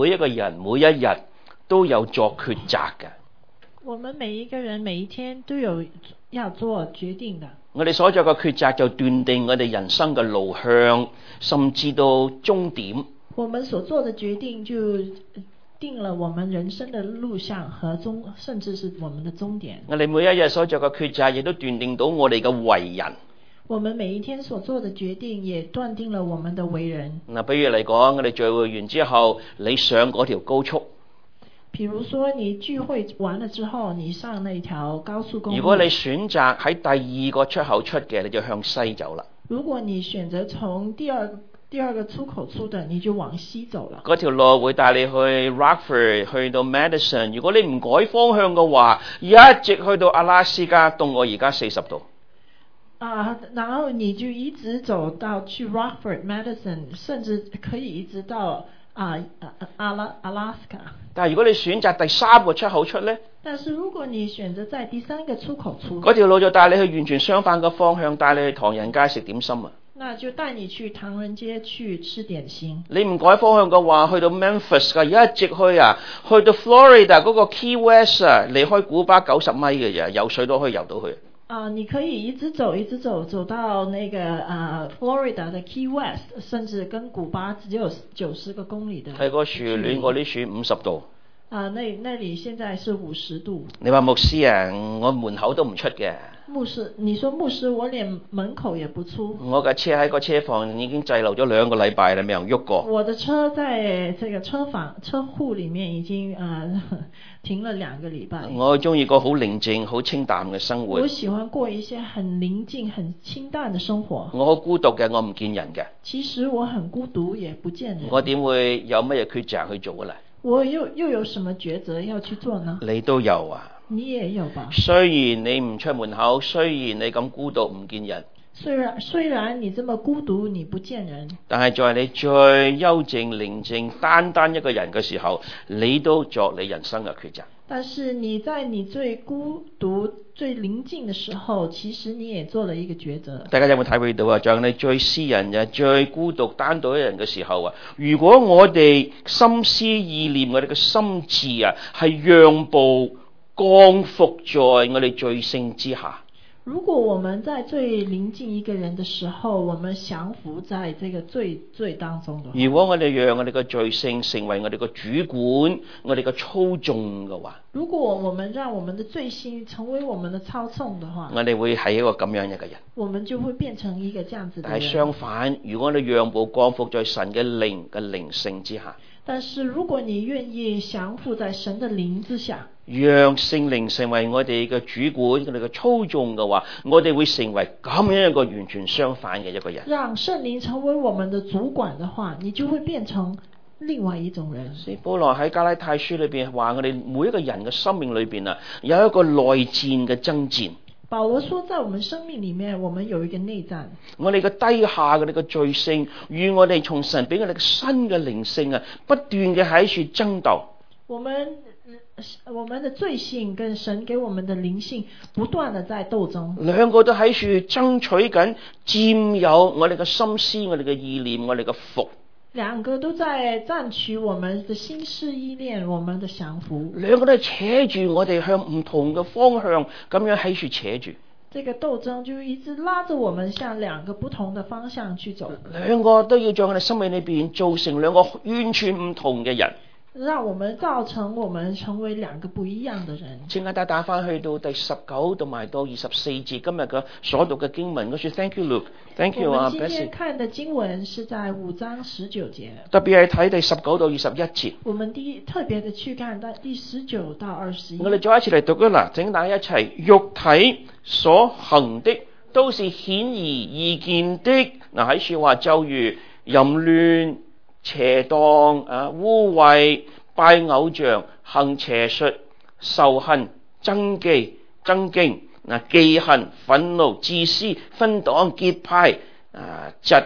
每一個人每一日都有作抉擇嘅。 我們每一個人每一天都有要做決定的。 我哋所作嘅抉擇就斷定我哋人生嘅路向，甚至到終點。 我們所做的決定就定了我們人生的路向和甚至是我們的終點。 我哋每一日所作嘅抉擇亦都斷定到我哋嘅為人。 我們每一天所做的決定也斷定了我們的為人。 嗱，比如嚟講，我哋聚會完之後，你上嗰條高速。 譬如說你聚會完了之後，你上那條高速公路。 如果你選擇喺第二個出口出嘅，你就向西走啦。 如果你選擇從第二個出口出的，你就往西走了。 嗰條路會帶你去 Rockford， 去到 Madison。如果你唔改方向嘅話，一直去到阿拉斯加，凍我而家40度。 然後你就一直走到去 Rockford、Madison， 甚至可以一直到阿拉斯加。 但係如果你選擇第三個出口出呢？ 但是如果你選擇在第三個出口出， 嗰條路就帶你去完全相反嘅方向，帶你去唐人街食點心啊！ 那就帶你去唐人街去吃點心。 你唔改方向嘅話，去到 Memphis 噶，一直去啊，去到 Florida 嗰個 Key West 啊，離開古巴90米嘅啫，游水都可以游到去。 你可以一直走走到那個Florida 的 Key West， 甚至跟古巴只有90個公里的。 係個樹暖過啲樹50度。 那裡現在是50度。 你話牧師啊，我門口都唔出嘅。 牧師，你說牧師，我連門口也不出。 我嘅車喺個車房已經滯留咗2個禮拜啦，未有喐過。 我的車在這個車庫裡面已經停了2個禮拜。 我中意過好寧靜、好清淡嘅生活。 我喜歡過一些很寧靜、很清淡的生活。 我好孤獨嘅，我唔見人嘅。 其實我很孤獨，也不見人。 我點會有乜嘢抉擇去做啊？ 我又有什麼抉擇要去做呢？ 你都有啊。 你也有吧？ 雖然你唔出門口，雖然你咁孤獨唔見人， 雖然你這麼孤獨你不見人， 但係在你最幽靜寧靜單單一個人嘅時候，你都作你人生嘅抉擇。 但是你在你最孤獨最寧靜的時候，其實你也做了一個抉擇。 大家有冇體會到啊？在你最私人最孤獨單獨一人嘅時候啊，如果我哋心思意念我哋嘅心智啊係讓步降服在我哋罪性之下。 如果我們在最臨近一個人的時候，我們降服在這個罪當中的話， 如果我哋讓我哋嘅罪性成為我哋嘅主管，我哋嘅操縱嘅話， 如果我們讓我們的罪性成為我們的操縱的話， 我哋會係一個咁樣一個人。 我們就會變成一個這樣子的人。 但係相反，如果你讓步降服在神嘅靈性之下， 但是如果你願意降服在神的靈之下， 讓聖靈成為我哋嘅主管，我哋嘅操縱嘅話，我哋會成為咁樣一個完全相反嘅一個人。 讓聖靈成為我們的主管的話，你就會變成另外一種人。 所以保羅喺加拉太書裏邊話，我哋每一個人嘅生命裏邊啊，有一個內戰嘅爭戰。 保羅說，在我們生命裏面，我們有一個內戰。我哋嘅低下嘅呢個罪性，與我哋從神俾我哋嘅新嘅靈性啊，不斷嘅喺處爭鬥。 我們的罪性跟神給我們的靈性不斷的在鬥爭， 兩個都喺處爭取緊佔有我哋嘅心思、我哋嘅意念、我哋嘅福。 兩個都在佔取我們的心思意念、我們的降服。 兩個都係扯住我哋向唔同嘅方向咁樣喺處扯住。 這個鬥爭就一直拉着我們向兩個不同的方向去走。 兩個都要在我哋生命裏邊造成兩個完全唔同嘅人。 讓我們造成我們成為兩個不一樣的人。 請大家打翻去到第19同埋到24節，今日嘅所讀嘅經文嗰處。Thank you, Luke。Thank you 啊， 我們今天看的經文是在5章19節。 特別係睇第19到21節。 我們特別的去看第19到21。我哋再一次嚟讀啦，請大家一齊。肉體所行的都是顯而易見的。喺說話就如淫亂、邪蕩、污穢、拜偶像、行邪術、仇恨、爭競、忌恨、憤怒、自私、分黨結派、嫉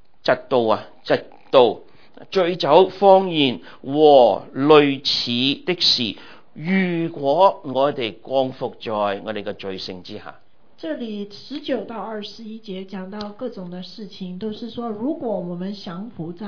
妒、醉酒、荒言和類似的事。如果我哋降服在我哋嘅罪性之下。 這裡19到21節講到各種的事情，都是說如果我們降服在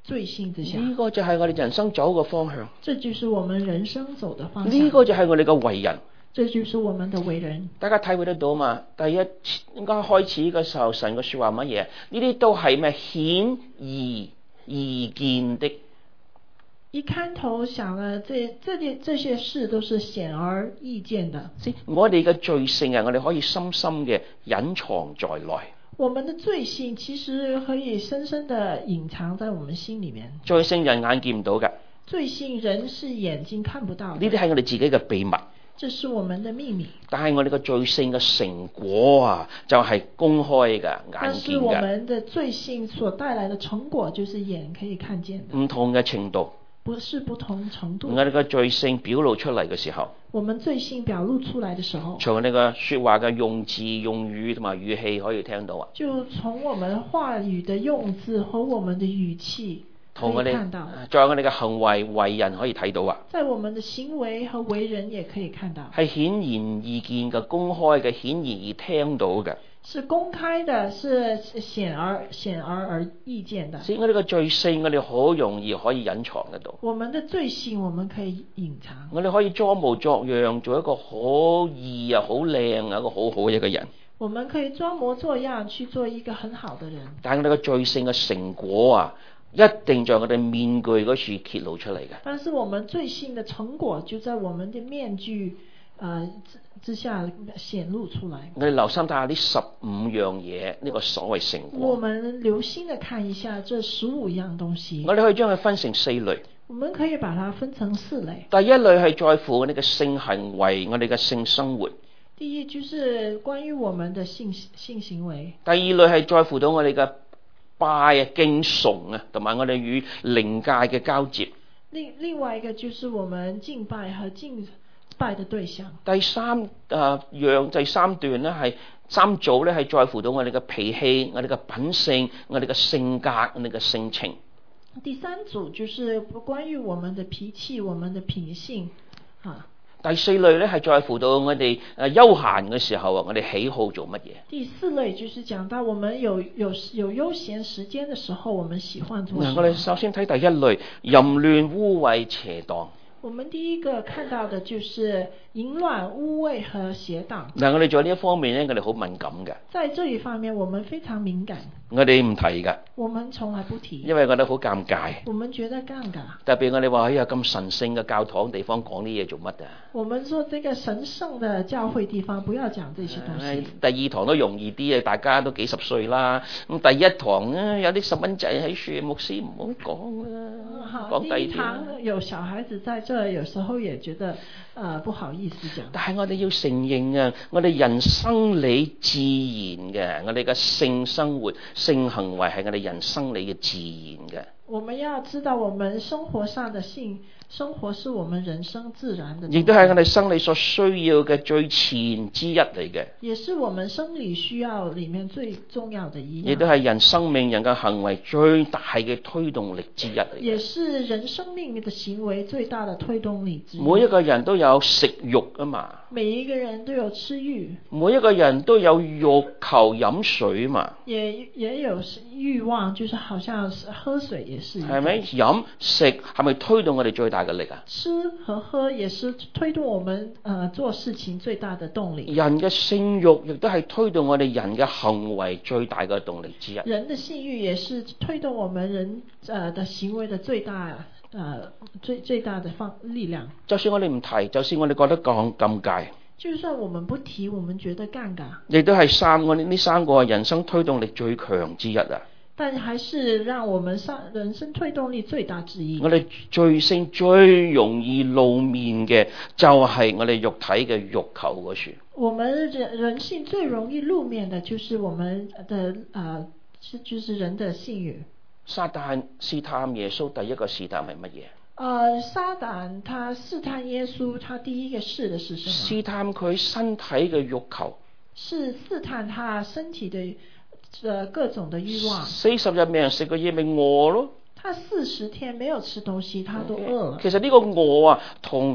罪性之下。 呢個就係我哋人生走嘅方向， 這就是我們人生走的方向。 呢個就係我哋嘅為人。 這就是我們的為人。 大家體會得到嘛？第一應該開始嘅時候，神嘅說話乜嘢？呢啲都係咩顯而易見的。 一開頭想了，這些事都是顯而易見的。 我哋嘅罪性啊，我哋可以深深嘅隱藏在內。 我們的罪性其實可以深深的隱藏在我們心裏面。 罪性人眼見唔到嘅， 罪性人是眼睛看不到的。 呢啲係我哋自己嘅秘密。 這是我們的秘密。 但係我哋嘅罪性嘅成果啊，就係公開嘅、眼見嘅。 但是我們的罪性所帶來的成果，就是眼可以看見的。 唔同嘅程度。 不是不同程度。 我哋嘅罪性表露出嚟嘅時候， 我們罪性表露出來的時候， 從我哋嘅說話嘅用字、用語同埋語氣可以聽到啊。 就從我們話語的用字和我們的語氣可以看到。 在我哋嘅行為為人可以睇到啊。 在我們的行為和為人也可以看到。 係顯而易見嘅、公開嘅、顯而易聽到嘅。 是公開的，是顯而易見的。 所以我哋嘅罪性，我哋好容易可以隱藏得到。 我們的罪性，我們可以隱藏。 我哋可以裝模作樣，做一個好義啊、好靚啊、一個好好嘅一個人。 我們可以裝模作樣去做一個很好的人。 但係我哋嘅罪性嘅成果啊，一定在我哋面具嗰處揭露出嚟嘅。 但是我們罪性的成果就在我們的面具之下顯露出來。 我哋留心睇下呢15樣嘢，呢個所謂成果。 我們留心的看一下這15樣東西。 我哋可以將佢分成4類。 我們可以把它分成4類。 第一類係在乎我哋嘅性行為，我哋嘅性生活。 第一就是關於我們的性行為。 第二類係在乎到我哋嘅拜啊、敬崇啊，同埋我哋與靈界嘅交接。 另外一個就是我們敬拜和敬拜的對象。第三段咧係3組咧係在乎到我哋嘅脾氣、我哋嘅品性、我哋嘅性格、我哋嘅性情。 第三組就是關於我們的脾氣、我們的品性第4類咧係在乎到我哋休閒嘅時候啊，我哋喜好做乜嘢。 第4類就是講到我們有悠閒時間嘅時候，我們喜歡做什麼。 我哋首先睇第一類，淫亂、污穢、邪蕩。 我們第一個看到的就是淫亂、污穢和邪蕩。 我哋在呢一方面咧，我哋好敏感嘅。 在這一方面，我們非常敏感。 我哋唔提噶。 我們從來不提。 因為覺得好尷尬。 我們覺得尷尬。 特別我哋話，哎呀，咁神聖嘅教堂地方講啲嘢做乜啊？ 我們說這個神聖的教會地方，不要講這些東西。 第2堂都容易啲啊，大家都幾十歲啦。咁第1堂咧，有啲細蚊仔喺樹，牧師唔好講啦。講第2堂有小孩子在這，有時候也覺得不好意思講。 但係我哋要承認啊，我哋人生理自然嘅，我哋嘅性生活、性行為係我哋人生理嘅自然嘅。我們要知道，我們生活上的性生活是我們人生自然的， 亦都係我哋生理所需要嘅最前之一嚟嘅， 也是我們生理需要裏面最重要的一樣， 亦都係人生命人嘅行為最大嘅推動力之一嚟嘅， 也是人生命的行為最大的推動力之一。 每一個人都有食慾啊嘛， 每一個人都有吃慾， 每一個人都有欲求飲水嘛， 也有慾望，就是好像喝水也是， 係咪？飲食係咪推動我哋最大嘅力啊？ 吃和喝也是推動我們做事情最大的動力。 人嘅性慾亦都係推動我哋人嘅行為最大嘅動力之一。 人的性慾也是推動我們人的行為的最大的力量。 就算我哋唔提，就算我哋覺得尷尬， 就算我們不提，我們覺得尷尬， 亦都係我哋呢3個人生推動力最強之一啊！ 但還是讓我們人生推動力最大之一。 我哋罪性最容易露面嘅就係我哋肉體嘅欲求嗰處。 我們人性最容易露面的就是我們的就是人的性慾。 撒旦試探耶穌第一個試探係乜嘢？ 撒旦他試探耶穌，他第一個試的是什麼？ 試探佢身體嘅欲求。 是試探他身體的各種的慾望。 40日未人食過嘢，咪餓咯。 他40天沒有吃東西，他都餓了。 其實呢個餓啊，同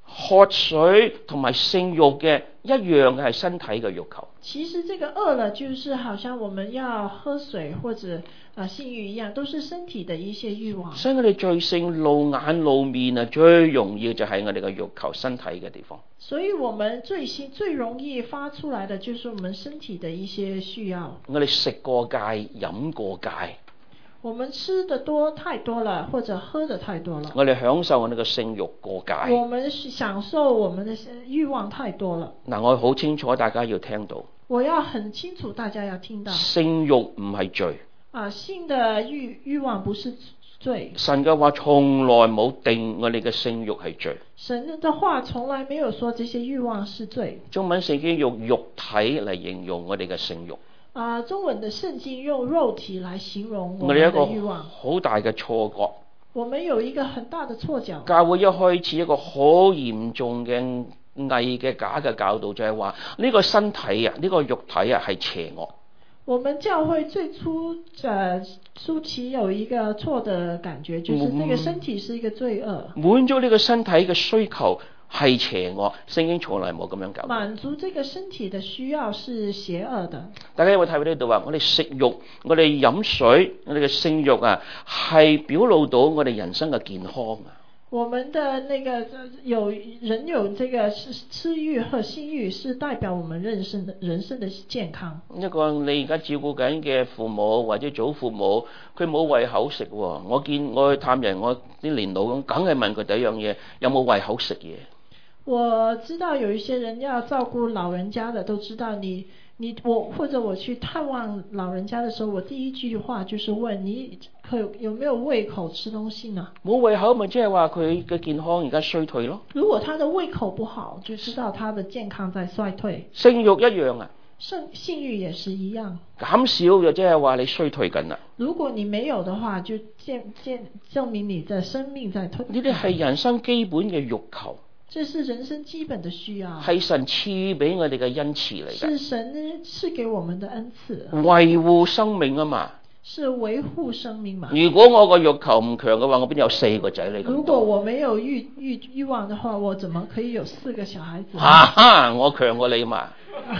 喝水同埋性慾嘅一樣嘅係身體嘅慾求。 其實這個餓了，就是好像我們要喝水或者性慾一樣，都是身體的一些慾望。 所以我哋罪性露眼露面啊，最容易就係我哋嘅慾求身體嘅地方。 所以我們罪性最容易發出來的就是我們身體的一些需要。 我哋食過戒，飲過戒。 我們吃的多太多了，或者喝的太多了。 我哋享受我哋嘅性慾過戒。 我們享受我們的慾望太多了。 嗱，我好清楚，大家要聽到。 我要很清楚，大家要聽到。 性慾唔係罪。 性的慾望不是罪。 神嘅話從來冇定我哋嘅性慾係罪。 神的話從來沒有說這些慾望是罪。 中文聖經用肉體嚟形容我哋嘅性慾。 中文的聖經用肉體來形容我們的慾望。 我哋一個好大嘅錯覺。 我們有一個很大的錯覺。 教會一開始一個好嚴重嘅偽嘅假嘅教導就係話呢個身體啊，呢個肉體啊係邪惡。 我們教會最初初期有一個錯的感覺，就是這個身體是一個罪惡。 滿足呢個身體嘅需求係邪惡，聖經從來冇咁樣教。 滿足這個身體的需要是邪惡的。 大家有冇睇到呢度啊？我哋食肉，我哋飲水，我哋嘅性慾啊，係表露到我哋人生嘅健康啊。 我們的那個人有這個吃慾和性慾，是代表我們人生的健康。 一個你而家照顧緊嘅父母或者祖父母，佢冇胃口食喎。我去探人，我啲年老咁，梗係問佢第一樣嘢，有冇胃口食嘢？ 我知道有一些人要照顧老人家的，都知道我或者我去探望老人家的時候，我第一句話就是問你有沒有胃口吃東西呢？ 冇胃口咪即係話佢嘅健康而家衰退咯。 如果他的胃口不好，就知道他的健康在衰退。 性慾一樣啊。 性慾也是一樣。減少就即係話你衰退緊啦。 如果你沒有的話，就證明你的生命在退。 呢啲係人生基本嘅慾求。 這是人生基本的需要。 係神賜俾我哋嘅恩賜嚟嘅。 是神賜給我們的恩賜。 維護生命啊嘛。 是維護生命嘛。 如果我個慾求唔強嘅話，我邊有4個仔女咁多？ 如果我沒有慾望的話，我怎麼可以有4個小孩子？ 我強過你嘛。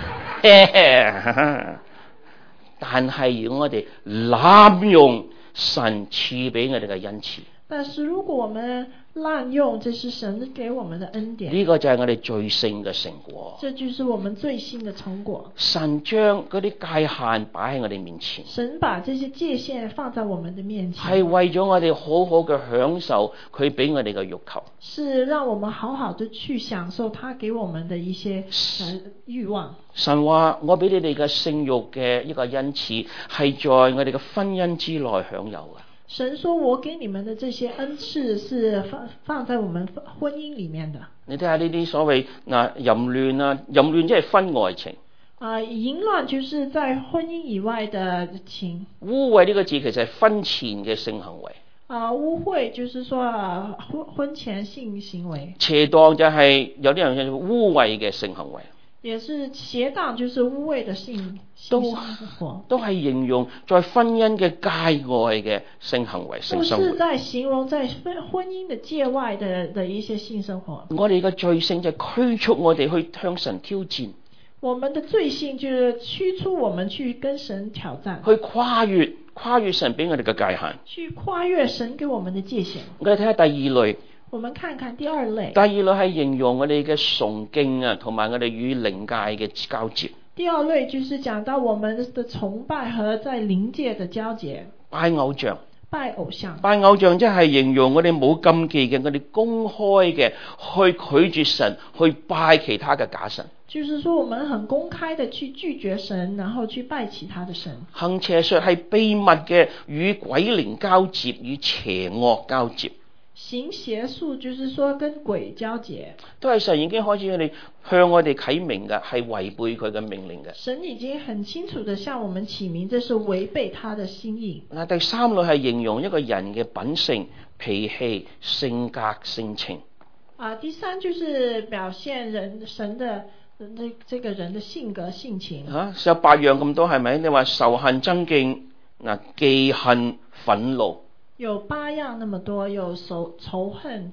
但係如果我哋濫用神賜俾我哋嘅恩賜， 但是如果我們濫用，這是神給我們的恩典。 呢個就係我哋罪性嘅成果。 這就是我們罪性的成果。 神將嗰啲界限擺喺我哋面前。 神把這些界限放在我們的面前。 係為咗我哋好好嘅享受佢俾我哋嘅慾求。 是讓我們好好的去享受他給我們的一些慾望。 神話我俾你哋嘅性慾嘅一個恩賜，係在我哋嘅婚姻之內享有嘅。 神說我給你們的這些恩賜是放在我們婚姻裡面的。 你睇下呢啲所謂淫亂啊，淫亂即係婚外情。 淫亂就是在婚姻以外的情。 污穢呢個字其實係婚前嘅性行為。 污穢就是說婚前性行為。 邪蕩就係有啲人叫做污穢嘅性行為。 也是邪蕩，就是污穢的性生活。 都係形容在婚姻嘅界外嘅性行為、性生活。 都是在形容在婚姻的界外的一些性生活。 我哋嘅罪性就驅促我哋去向神挑戰。 我們的罪性就是驅促我們去跟神挑戰， 去跨越神俾我哋嘅界限， 去跨越神給我們的界限。 我哋睇下第二類。 我們看看第二類。 第二類係形容我哋嘅崇敬啊，同埋我哋與靈界嘅交接。 第二類就是講到我們的崇拜和在靈界的交接。 拜偶像。 拜偶像。 拜偶像即係形容我哋冇禁忌嘅，我哋公開嘅去拒絕神，去拜其他嘅假神。 就是說我們很公開的去拒絕神，然後去拜其他的神。 行邪術係秘密嘅與鬼靈交接，與邪惡交接。 行邪術就是說跟鬼交接， 都係神已經開始向我哋啟明嘅，係違背佢嘅命令嘅。 神已經很清楚地向我們啟明，這是違背他的心意。 第三類係形容一個人嘅品性、脾氣、性格、性情。 第三就是表現神的這個人的性格性情。 有8樣咁多係咪？你話仇恨、憎敬、忌恨、憤怒。 有8樣那麼多，有仇恨、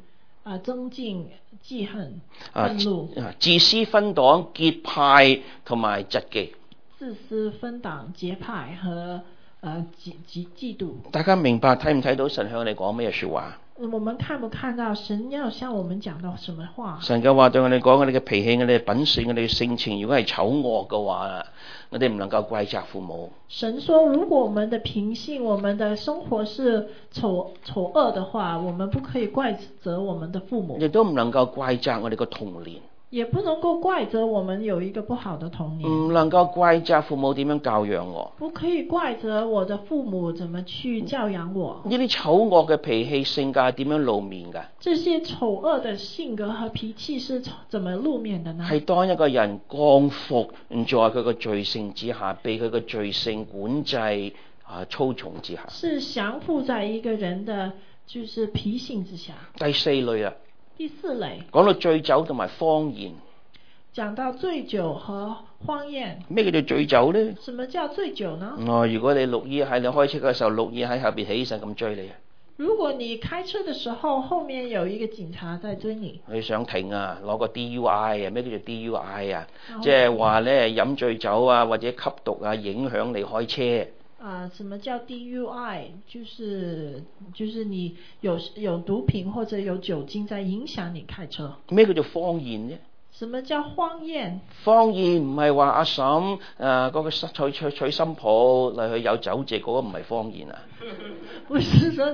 增進記恨、憤怒、 自私分黨、結派同埋嫉忌。 自私分黨、結派和嫉妒。 大家明白睇唔睇到神向我哋講咩說話？ 我們看不看到神要向我們講到什麼話？ 神嘅話對我哋講，我哋嘅脾氣、我哋嘅品性、我哋嘅性情，如果係醜惡嘅話，我哋唔能夠怪責父母。 神說，如果我們的品性、我們的生活是醜惡的話，我們不可以怪責我們的父母， 亦都唔能夠怪責我哋嘅童年。 也不能夠怪責我們有一個不好的童年， 唔能夠怪責父母點樣教養我， 不可以怪責我的父母怎麼去教養我。 呢啲醜惡嘅脾氣性格係點樣露面㗎？ 這些醜惡的性格和脾氣是怎麼露面的呢？ 係當一個人降服在佢嘅罪性之下，被佢嘅罪性管制操縱之下， 是降服在一個人的就是脾性之下。 第四類啊， 第四類講到醉酒同埋荒宴。 講到醉酒和荒宴。 咩叫做醉酒呢？ 什麼叫醉酒呢？ 如果你綠衣喺你開車嘅時候，綠衣喺後邊起身咁追你， 如果你開車的時候後面有一個警察在追你， 你想停啊，攞個 DUI 啊，咩叫做 DUI 啊？即係話咧飲醉酒啊或者吸毒啊影響你開車。 什麼叫 DUI？ 就是你有毒品或者有酒精在影響你開車。 咩叫做荒宴啫？ 什麼叫荒宴？ 荒宴唔係話阿嬸嗰個娶新抱嚟去有酒席，嗰個唔係荒宴啊！ 不是說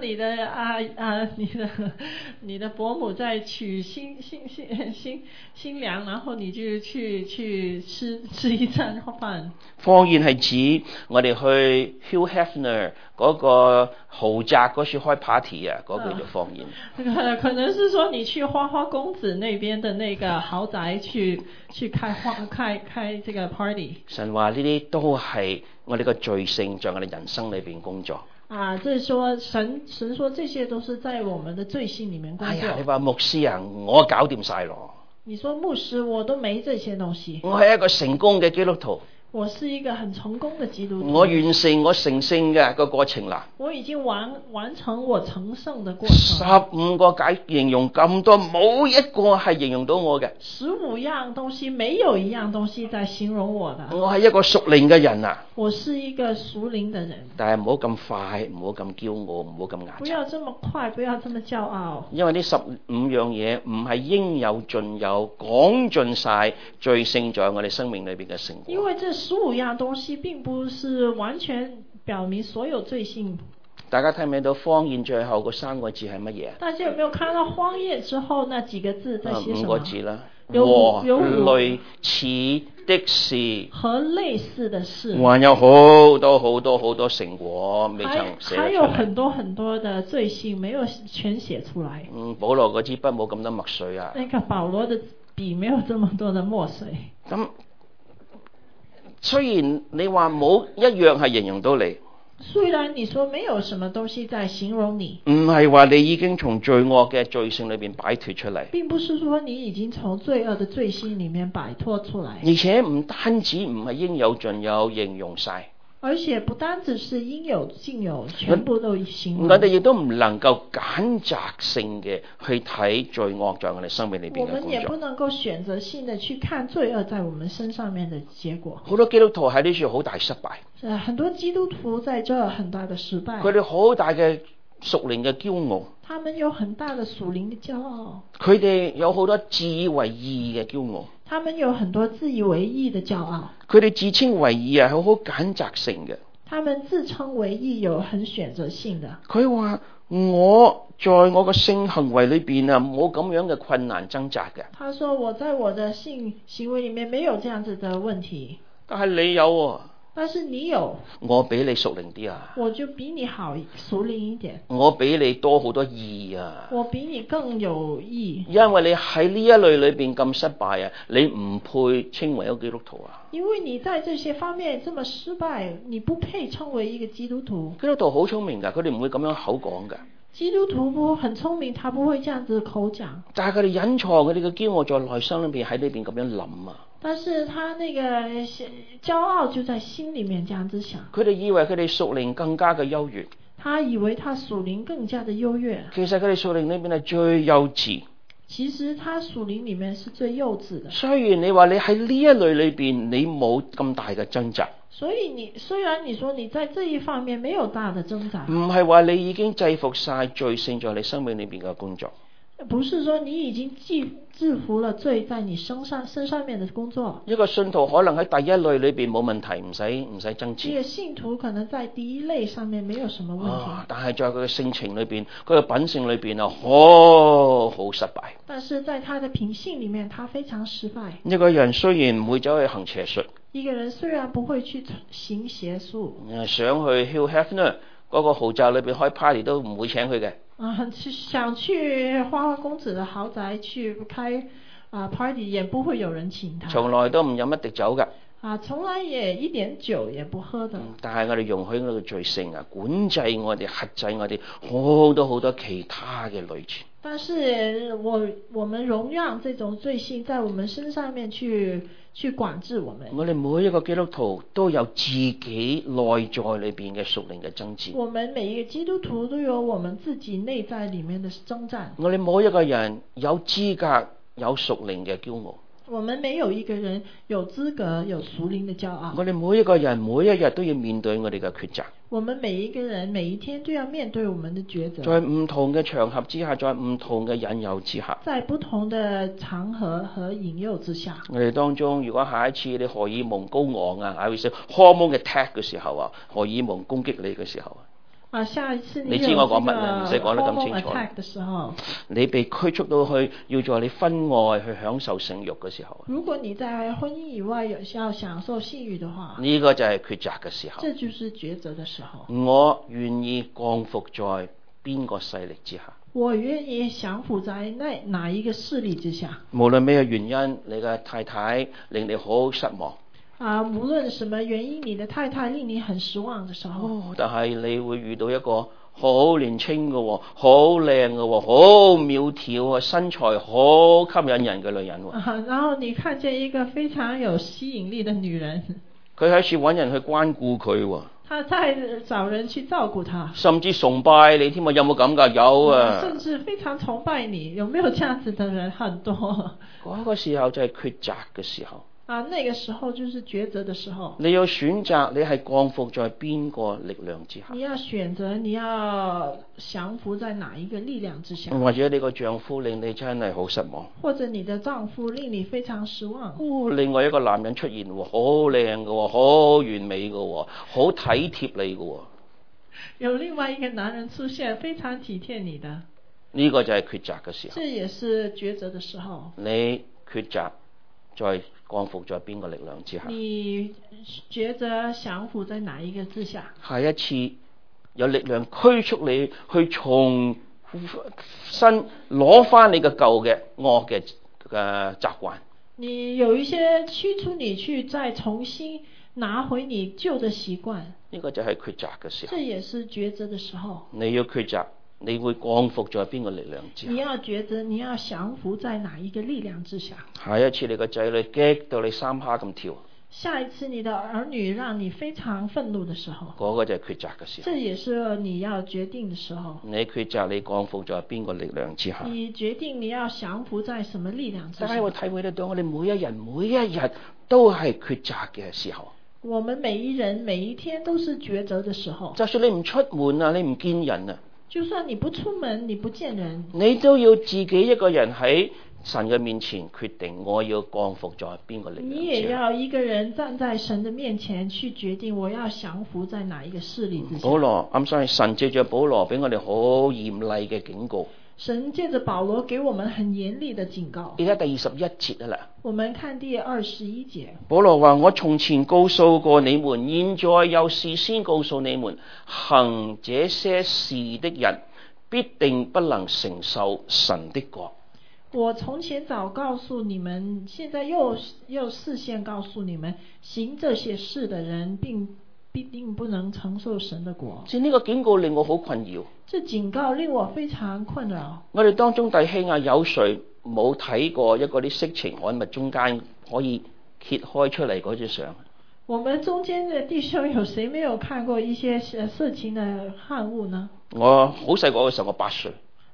你的伯母在娶新娘，然後你就去吃一餐飯。荒宴係指我哋去 Hugh Hefner 嗰個豪宅嗰處開 party 啊，嗰個叫做荒宴。 可能是說你去花花公子那邊的那個豪宅去開這個 party。 神話呢啲都係我哋個罪性在我哋人生裏邊工作。 即係說神說這些都是在我們的罪性裏面工作。 你話牧師啊，我搞掂晒咯。 你說牧師，我都沒這些東西。 我係一個成功嘅基督徒。 我是一個很成功的基督徒。 我完成我成聖嘅個過程啦。 我已經完成我成聖的過程。 15個形容咁多，冇一個係形容到我嘅。 15樣東西，沒有一樣東西在形容我的。 我係一個屬靈嘅人啊。 我是一個屬靈的人。 但係唔好咁快，唔好咁驕傲，唔好咁牙擦。 不要這麼快，不要這麼驕傲。 因為呢15樣嘢唔係應有盡有，講盡晒罪性在我哋生命裏邊嘅成果。 因為這15樣東西並不是完全表明所有罪性。 大家睇唔睇到荒宴最後嗰3個字係乜嘢？ 大家有沒有看到荒宴之後那幾個字在寫什麼？5 個字啦， 有類似的事和類似的事， 還有好多成果未曾寫出來。 還有很多的罪性沒有全寫出來。 保羅嗰支筆冇咁多墨水啊。 那個保羅的筆沒有這麼多的墨水。 咁雖然你話冇一樣係形容到你， 雖然你說沒有什麼東西在形容你， 唔係話你已經從罪惡嘅罪性裏邊擺脫出嚟， 並不是說你已經從罪惡的罪性裏面擺脫出來， 而且唔單止唔係應有盡有形容晒， 而且不單只是應有盡有，全部都形容。 我哋亦都唔能夠揀擇性嘅去睇罪惡在我哋生命裏邊嘅工作。 我們也不能夠選擇性的去看罪惡在我們身上面的結果。 好多基督徒喺呢處好大失敗。 很多基督徒在這很大的失敗。 佢哋好大嘅屬靈嘅驕傲。 他們有很大的屬靈的驕傲。 佢哋有好多自以為義嘅驕傲。 他們有很多自以為義的驕傲。 佢哋自稱為義係好揀擇性嘅。 他們自稱為義有很選擇性的。 佢話我在我嘅性行為裏邊啊，冇咁樣嘅困難掙扎嘅。 他說我在我的性行為裏面沒有這樣子的問題。 但係你有喎。 但是你有， 我比你屬靈啲啊！ 我就比你好屬靈一點。 我比你多好多義啊！ 我比你更有義。因為你喺呢一類裏邊咁失敗啊，你唔配稱為一個基督徒啊！ 因為你在這些方面這麼失敗，你不配稱為一個基督徒。 基督徒好聰明噶，佢哋唔會咁樣口講噶。 基督徒不很聰明，他不會這樣子口講。 但係佢哋隱藏佢哋嘅驕傲在內心裏邊，喺呢邊咁樣諗啊。 但是他那個驕傲就在心裏面這樣子想。 佢哋以為佢哋屬靈更加嘅優越。 他以為他屬靈更加的優越。 其實佢哋屬靈呢邊係最幼稚。 其實他屬靈裡面是最幼稚的。 雖然你話你喺呢一類裏邊你冇咁大嘅掙扎， 所以雖然你說你在這一方面沒有大的掙扎， 唔係話你已經制服晒罪性在你生命裏邊嘅工作。 不是說你已經制服了罪在你身上面的工作。 一個信徒可能喺第一類裏邊冇問題，唔使爭持。 這個信徒可能在第一類上面沒有什麼問題， 但係在佢嘅性情裏邊，佢嘅品性裏邊啊，好失敗。 但是在他的品性裡面，他非常失敗。 一個人雖然唔會走去行邪術， 一個人雖然不會去行邪術， 想去 Hugh Hefner 嗰個豪宅裏邊開 party 都唔會請佢嘅。 想去花花公子的豪宅去開party 也不會有人請他。 從來都唔飲一滴酒㗎。 從來也一點酒也不喝的。 但係我哋容許我哋罪性管制我哋、克制我哋好多其他嘅類型。 但是我們容讓這種罪性在我們身上面去管制我們。 我哋每一個基督徒都有自己內在裏邊嘅屬靈嘅爭戰。 我們每一個基督徒都有我們自己內在裡面的爭戰。 我哋每一個人有資格有屬靈嘅驕傲。 我們沒有一個人有資格有屬靈的驕傲。 我哋每一個人每一日都要面對我哋嘅抉擇。 我們每一個人每一天都要面對我們的抉擇。 在唔同嘅場合之下，在唔同嘅引誘之下， 在不同的場合和引誘之下， 我哋當中如果下一次你荷爾蒙高昂啊，或者 hormone attack 嘅時候啊，荷爾蒙攻擊你嘅時候下一次你知我講乜啊？唔使講得咁清楚。 attack 的時候， 你被驅逐到去要在你婚外去享受性慾嘅時候， 如果你在婚姻以外要享受性慾的話， 呢個就係抉擇嘅時候。 這就是抉擇的時候。 我願意降服在邊個勢力之下？ 我願意降服在哪一個勢力之下？ 無論咩原因，你嘅太太令你好失望。 無論什麼原因，你的太太令你很失望的時候， 但係你會遇到一個好年輕嘅，好靚嘅，好苗條啊，身材好吸引人嘅女人。 然後你看見一個非常有吸引力的女人， 佢喺處揾人去關顧佢。 他在找人去照顧他， 甚至崇拜你添啊！有冇咁㗎？有啊！ 甚至非常崇拜你，有沒有這樣子的人？很多。 嗰個時候就係抉擇嘅時候。 那個時候就是抉擇的時候。 你要選擇，你係降服在邊個力量之下？ 你要選擇，你要降服在哪一個力量之下？ 或者你個丈夫令你真係好失望， 或者你的丈夫令你非常失望。 另外一個男人出現，好靚嘅，好完美嘅，好體貼你嘅。 有另外一個男人出現，非常體貼你的。 呢個就係抉擇嘅時候。 這也是抉擇的時候。 你抉擇在降服在邊個力量之下？ 你抉擇降服在哪一個之下？ 下一次有力量驅促你去重新攞翻你嘅舊嘅惡嘅習慣。 你有一些驅促你去再重新拿回你舊的習慣。 呢個就係抉擇嘅時候。 這也是抉擇的時候。 你要抉擇。你會降服在邊個力量之下？ 你要抉擇，你要降服在哪一個力量之下？ 下一次你個仔女激到你三蝦咁跳。 下一次你的兒女讓你非常憤怒的時候， 嗰個就係抉擇嘅時候。 這也是你要決定的時候。 你抉擇你降服在邊個力量之下？ 你決定你要降服在什麼力量之下？ 大家會體會得到，我哋每一人每一日都係抉擇嘅時候。 我們每一人每一天都是抉擇的時候。 就算你唔出門啊，你唔見人啊。 就算你不出門，你不見人， 你都要自己一個人喺神嘅面前決定，我要降服在邊個力量之下。 你也要一個人站在神的面前去決定，我要降服在哪一個勢力之下。 保羅，所以神借着保羅俾我哋好嚴厲嘅警告。 神借着保羅給我們很嚴厲的警告。 而家第21節啦。 我們看第21節。 保羅話：我從前告訴過你們，現在又事先告訴你們，行這些事的人必定不能承受神的國。 我從前早告訴你們，現在又事先告訴你們，行這些事的人必定不能承受神的國。 呢個警告令我好困擾。 這警告令我非常困擾。我哋當中弟兄啊，有誰冇睇過一個啲色情刊物中間可以揭開出嚟嗰張相？ 我們中間的弟兄有誰沒有看過一些色情的刊物呢？ 我好細個嘅時候，我8歲。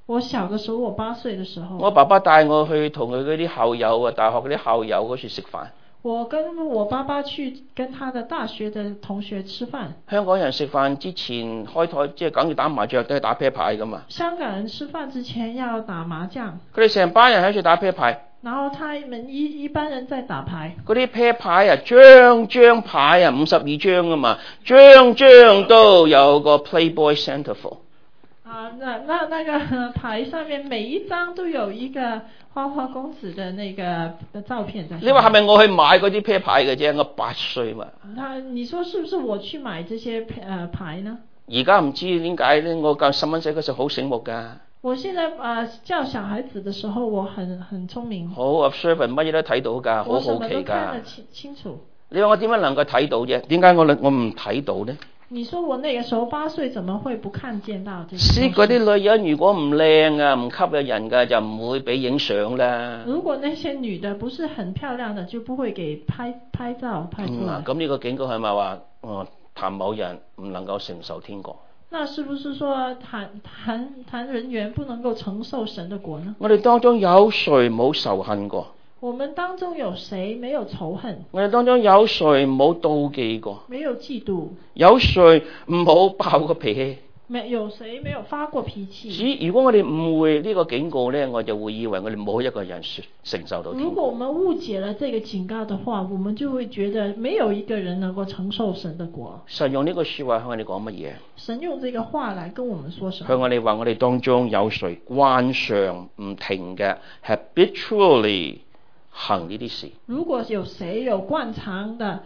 我小的時候，我8歲的時候， 我爸爸帶我去同佢嗰啲校友啊，大學嗰啲校友嗰處食飯。 我跟我爸爸去跟他的大學的同學吃飯。 香港人食飯之前開台，即係梗要打麻雀，都係打啤牌噶嘛。 香港人吃飯之前要打麻將。 佢哋成班人喺度打啤牌。 然後他們一班人在打牌。嗰啲啤牌啊，張牌啊，52張啊嘛，張都有個 Playboy Centerfold。 那個牌上面每一張都有一個花花公子的那個照片在。你話係咪我去買嗰啲啤牌嘅啫？我8歲嘛。你說是不是我去買這些牌呢？而家唔知點解咧，我教細蚊仔嗰時好醒目㗎。我現在教小孩子的時候，我很聰明。好 observant， 乜嘢都睇到㗎，好好奇㗎。我什麼都看得清楚。你話我點樣能夠睇到啫？點解我唔睇到呢？你說我那個時候8歲，怎麼會不看見到這些？嗰啲女人如果唔靚啊，唔吸引人㗎，就唔會俾影相啦。如果那些女的不是很漂亮的，就不會給拍照拍出來。咁呢個警告係咪話談某人唔能夠承受天國？那是不是說談人緣不能夠承受神的國呢？我哋當中有誰冇仇恨過？我們當中有誰沒有仇恨？我哋當中有誰冇妒忌過？沒有嫉妒。有誰唔好爆過脾氣？有誰沒有發過脾氣？如果我哋誤會呢個警告呢，我就會以為我哋冇一個人承受到天國。如果我們誤解了這個警告的話，我們就會覺得沒有一個人能夠承受神的國。神用呢個說話向我哋講乜嘢？神用這個話來跟我們說什麼？向我哋話我哋當中有誰慣常唔停嘅 habitually 行呢啲事？如果有誰有慣常的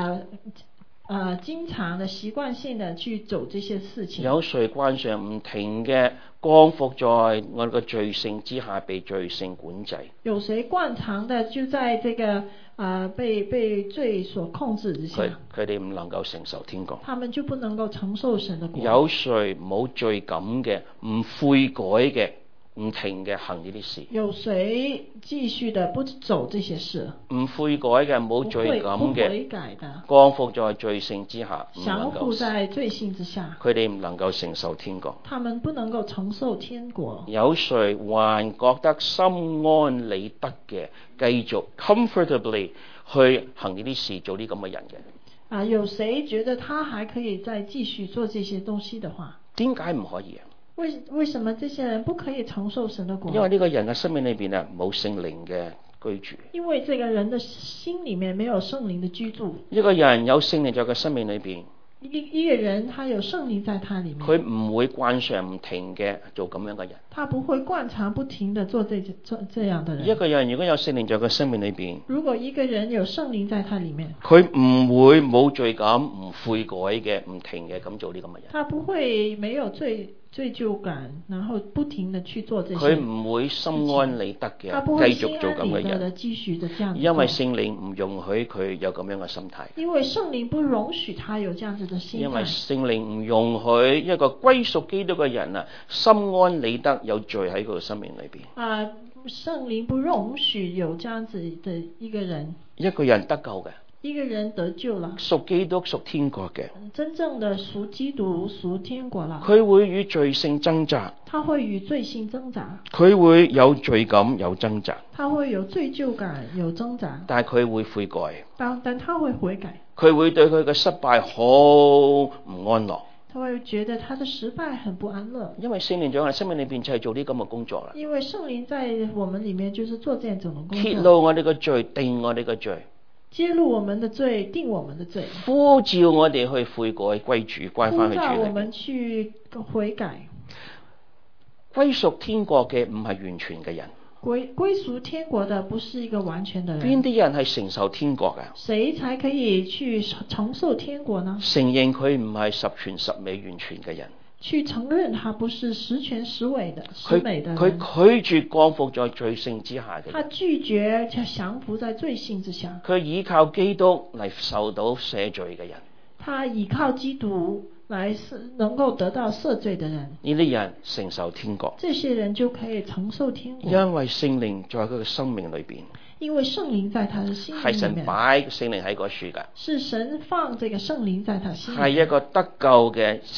經常的習慣性的去走這些事情？有誰慣常唔停嘅降服在我哋嘅罪性之下，被罪性管制？有誰慣常的就在這個被罪所控制之下？佢哋唔能夠承受天國，他們就不能夠承受神的國。有誰冇罪感嘅，唔悔改嘅？唔停嘅行呢啲事，有誰繼續的不走這些事？唔悔改嘅，冇罪感嘅，降服在罪性之下，降服在罪性之下，佢哋唔能夠承受天國。他們不能夠承受天國。有誰還覺得心安理得嘅，繼續 comfortably 去行呢啲事，做啲咁嘅人嘅？有誰覺得他還可以再繼續做這些東西的話？點解唔可以啊？為什麼這些人不可以承受神的國？因為呢個人嘅生命裏邊啊，冇聖靈嘅居住。因為這個人的心裏面沒有聖靈的居住。一個人有聖靈在佢生命裏邊。一個人他有聖靈在他裏面。佢唔會慣常唔停嘅做咁樣嘅人。他不會慣常不停的做這樣的人。一個人如果有聖靈在佢生命裏邊。如果一個人有聖靈在他裏面。佢唔會冇罪感、唔悔改嘅、唔停嘅咁做呢咁嘅人。他不會沒有罪疚感，然後不停的去做這些。佢唔會心安理得嘅，繼續做咁嘅人。因為聖靈唔容許佢有咁樣嘅心態。因為聖靈不容許他有這樣子的心態。因為聖靈唔容許一個歸屬基督嘅人啊，心安理得有罪喺佢嘅生命裏邊。聖靈不容許有這樣子的一個人。一個人得救嘅。一個人得救了，屬基督屬天國嘅，真正的屬基督屬天國啦。佢會與罪性掙扎，他會與罪性掙扎。佢會有罪感有掙扎，他會有罪疚感有掙扎。但係佢會悔改，但他會悔改。佢會對佢嘅失敗好唔安樂，他會覺得他的失敗很不安樂。因為聖靈在我哋生命裏邊就係做啲咁嘅工作啦。因為聖靈在我們裏面就是做這樣種嘅工作，揭露我哋嘅罪，定我哋嘅罪。揭露我們的罪，定我們的罪，呼召我哋去悔改歸主，歸翻去主裏面。呼召我們去悔改。歸屬天國嘅唔係完全嘅人。歸屬天國的不是一個完全的人。邊啲人係承受天國嘅？誰才可以去承受天國呢？承認佢唔係十全十美完全嘅人。去承認他不是十全十美的人。佢拒絕降服在罪性之下嘅。他拒絕降服在罪性之下。佢依靠基督嚟受到赦罪嘅人。他依靠基督來能夠得到赦罪的人。呢啲人承受天國。這些人就可以承受天國。因為聖靈在佢嘅生命裏邊。因為聖靈在他的心裏面。係神擺聖靈喺嗰處㗎。是神放這個聖靈在他心裏面。係一個得救嘅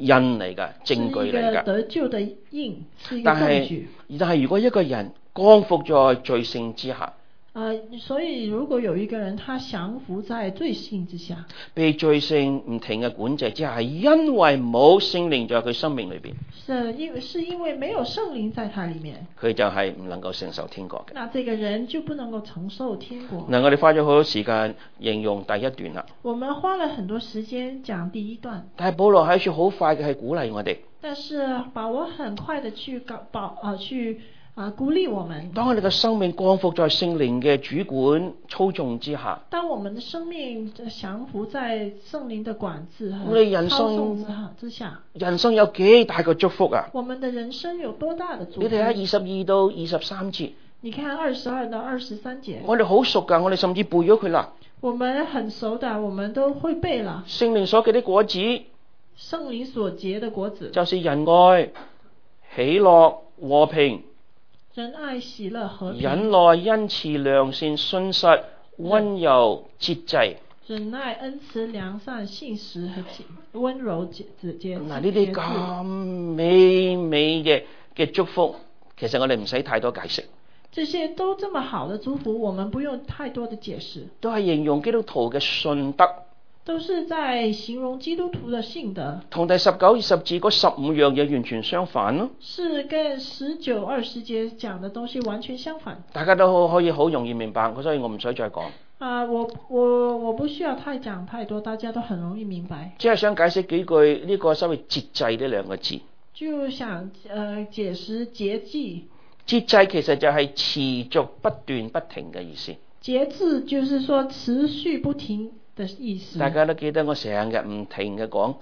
印嚟㗎，證據嚟是一個㗎。 得救的印，是一個但證據。 係如果一個人降服在罪性之下， 所以如果有一個人他降服在罪性之下， 被罪性唔停嘅管制之下，係因為冇聖靈在佢生命裏邊， 是因為沒有聖靈在他裏面， 佢就係唔能夠承受天國嘅。 那這個人就不能夠承受天國。 嗱，我哋花咗好多時間形容第一段啦， 我們花了很多時間講第一段， 但係保羅喺處好快嘅係鼓勵我哋。 但是保羅很快的去鼓勵我們。 當我哋嘅生命降服在聖靈嘅主管操縱之下， 當我們的生命降服在聖靈的管制和我哋人操生縱之下， 人生有幾大嘅祝福啊！ 我們的人生有多大的祝福？ 你哋喺22到23節， 你看22到23節， 我哋好熟噶，我哋甚至背咗佢啦。 我們很熟的，我們都會背了。 聖靈所結的果子， 聖靈所結的果子， 就是仁愛、喜樂、和平、 仁愛、喜樂、和平、 忍耐、恩慈、良善、信實、溫柔、節制。 忍耐、恩慈、良善、信實和溫柔節制。 嗱，呢啲咁美嘅祝福，其實我哋唔使太多解釋。 這些都這麼好的祝福，我們不用太多的解釋。 都係形容基督徒嘅信德。 都是在形容基督徒的信德。同第19、20節嗰15樣嘢完全相反咯。 是跟19、20節講的東西完全相反。 大家都可以好容易明白，所以我唔使再講。 我不需要講太多，大家都很容易明白。 只係想解釋幾句呢個所謂節制呢兩個字。 就想解釋節制。 節制其實就係持續不斷不停嘅意思。 節制就是說持續不停的意思。 大家都記得我成日唔停嘅講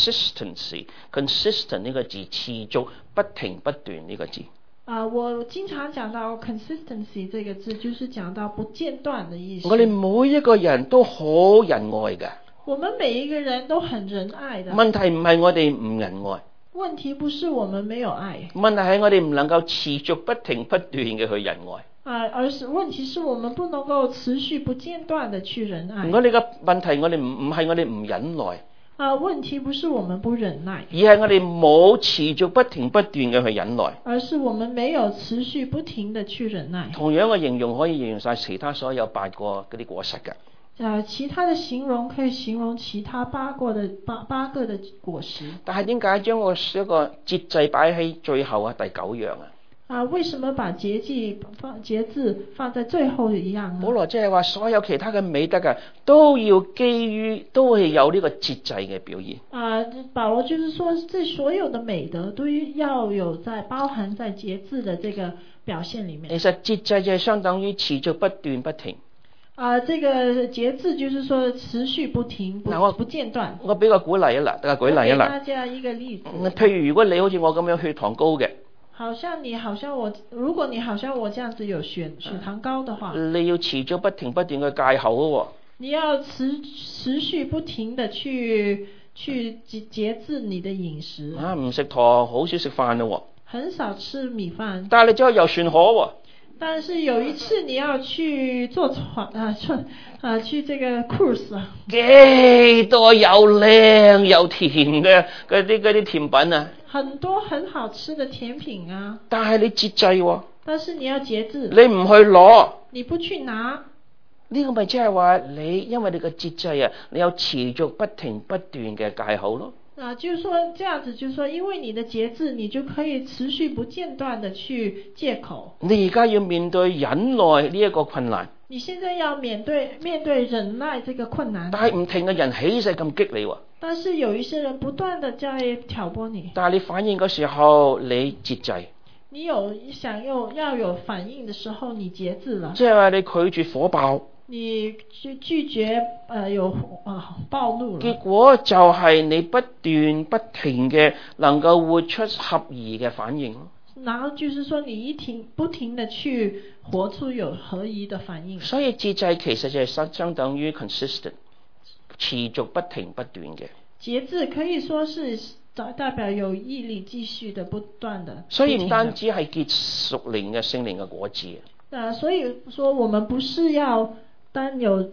consistent 呢個字，持續不停不斷呢個字。 我經常講到 consistency 這個字，就是講到不間斷的意思。 我哋每一個人都好仁愛嘅。 我們每一個人都很仁愛的。 問題唔係我哋唔仁愛。 問題不是我們沒有愛。 問題係我哋唔能夠持續不停不斷嘅去仁愛。 而是問題是我們不能夠持續不間斷的去仁愛。 我哋嘅問題，我哋唔係我哋唔忍耐。 問題不是我們不忍耐， 而係我哋冇持續不停不斷嘅去忍耐。 而是我們沒有持續不停的去忍耐。 同樣嘅形容可以形容晒其他所有8個嗰啲果實嘅。 其他的形容可以形容其他八個的果實。 但係點解將一個節制擺喺最後啊？第9樣啊？ 為什麼把節制放在最後一樣呢？ 保羅即係話所有其他嘅美德啊，都要基於都係有呢個節制嘅表現。 保羅就是說，這所有的美德都要有包含在節制的這個表現裡面。 其實節制就係相當於持續不斷不停。 這個節制就是說持續不停，不間斷。我俾個鼓勵啊，大家舉例啊， 大家一個例子。 譬如如果你好似我咁樣血糖高嘅， 如果你好像我這樣子有血糖高的話， 你要持續不停不斷嘅戒口喎。 你要持續不停的去節制你的飲食。 唔食糖，好少食飯咯。 很少吃米飯。 但係你之後遊船河喎。 但是有一次你要去坐船去這個 cruise， 幾多又靚又甜嘅嗰啲甜品啊！ 很多很好吃的甜品啊！ 但係你節制喎。 但是你要節制。 你唔去攞， 你不去拿， 呢個咪即係話你因為你嘅節制啊，你有持續不停不斷嘅戒口咯。 就是說這樣子，就是說因為你的節制，你就可以持續不間斷的去戒口。 你而家要面對忍耐呢一個困難。 你現在要面對忍耐這個困難。 但係唔停嘅人起勢咁激你喎。 但是有一些人不斷的在挑撥你。 但係你反應嘅時候，你節制。 你要有反應的時候，你節制了。 即係話你拒絕火爆。 你拒絕暴怒了。 結果就係你不斷不停嘅能夠活出合宜嘅反應。 然後就是說你不停的去活出有合宜的反應。所以節制其實就係相等於 consistent， 持續不停不斷嘅。 節制可以說是代表有毅力繼續的不斷的。 所以唔單止係結屬靈嘅聖靈嘅果子。 所以說我們不是要單有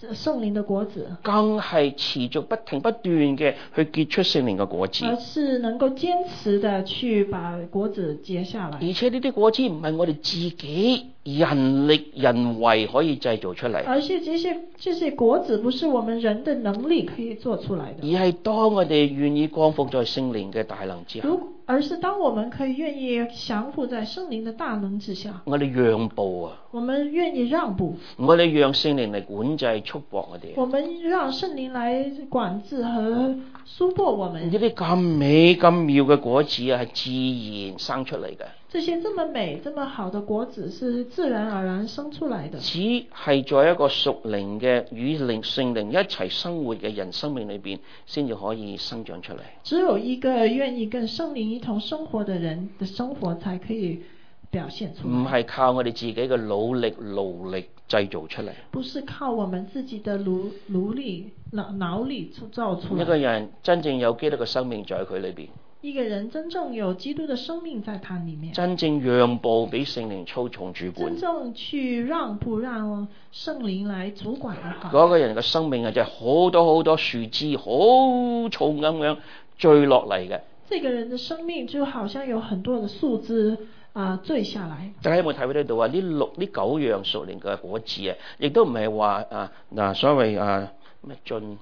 聖靈的果子， 更係持續不停不斷嘅去結出聖靈嘅果子。 而是能夠堅持的去把果子結下來。 而且呢啲果子唔係我哋自己人力人為可以製造出嚟， 而且這些果子不是我們人的能力可以做出來的， 而係當我哋願意降服在聖靈嘅大能之下， 而是當我們可以願意降服在聖靈的大能之下， 我哋讓步啊， 我們願意讓步， 我哋讓聖靈嚟管制束縛我哋， 我們讓聖靈來管制和束縛我們。 呢啲咁美咁妙嘅果子啊，係自然生出嚟嘅。 這些這麼美這麼好的果子是自然而然生出來的， 只係在一個屬靈嘅與聖靈一齊生活嘅人生命裏邊，先至可以生長出嚟。 只有一個願意跟聖靈一同生活的人的生活才可以表現出來， 唔係靠我哋自己嘅努力勞力製造出嚟。 不是靠我們自己的勞力造出來。 一個人真正有基督嘅生命在佢裏邊， 一個人真正有基督的生命在他裏面， 真正讓步俾聖靈操縱主管， 真正去讓步讓聖靈來主管的話， 嗰個人嘅生命啊，就係好多好多樹枝好重咁樣墜落嚟嘅。 這個人的生命就好像有很多的樹枝墜下來。 大家有冇睇到呢度啊？呢9樣屬靈嘅果子啊，亦都唔係話所謂咩盡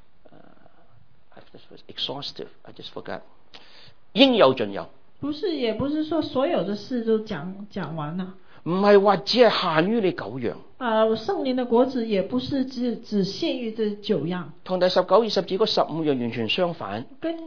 exhaustive I just forgot 應有盡有。 不是，也不是說所有的事都講完了。 唔係話只係限於你9樣。 聖靈的果子也不是只限於這9樣。 同第19、20節嗰15樣完全相反。 跟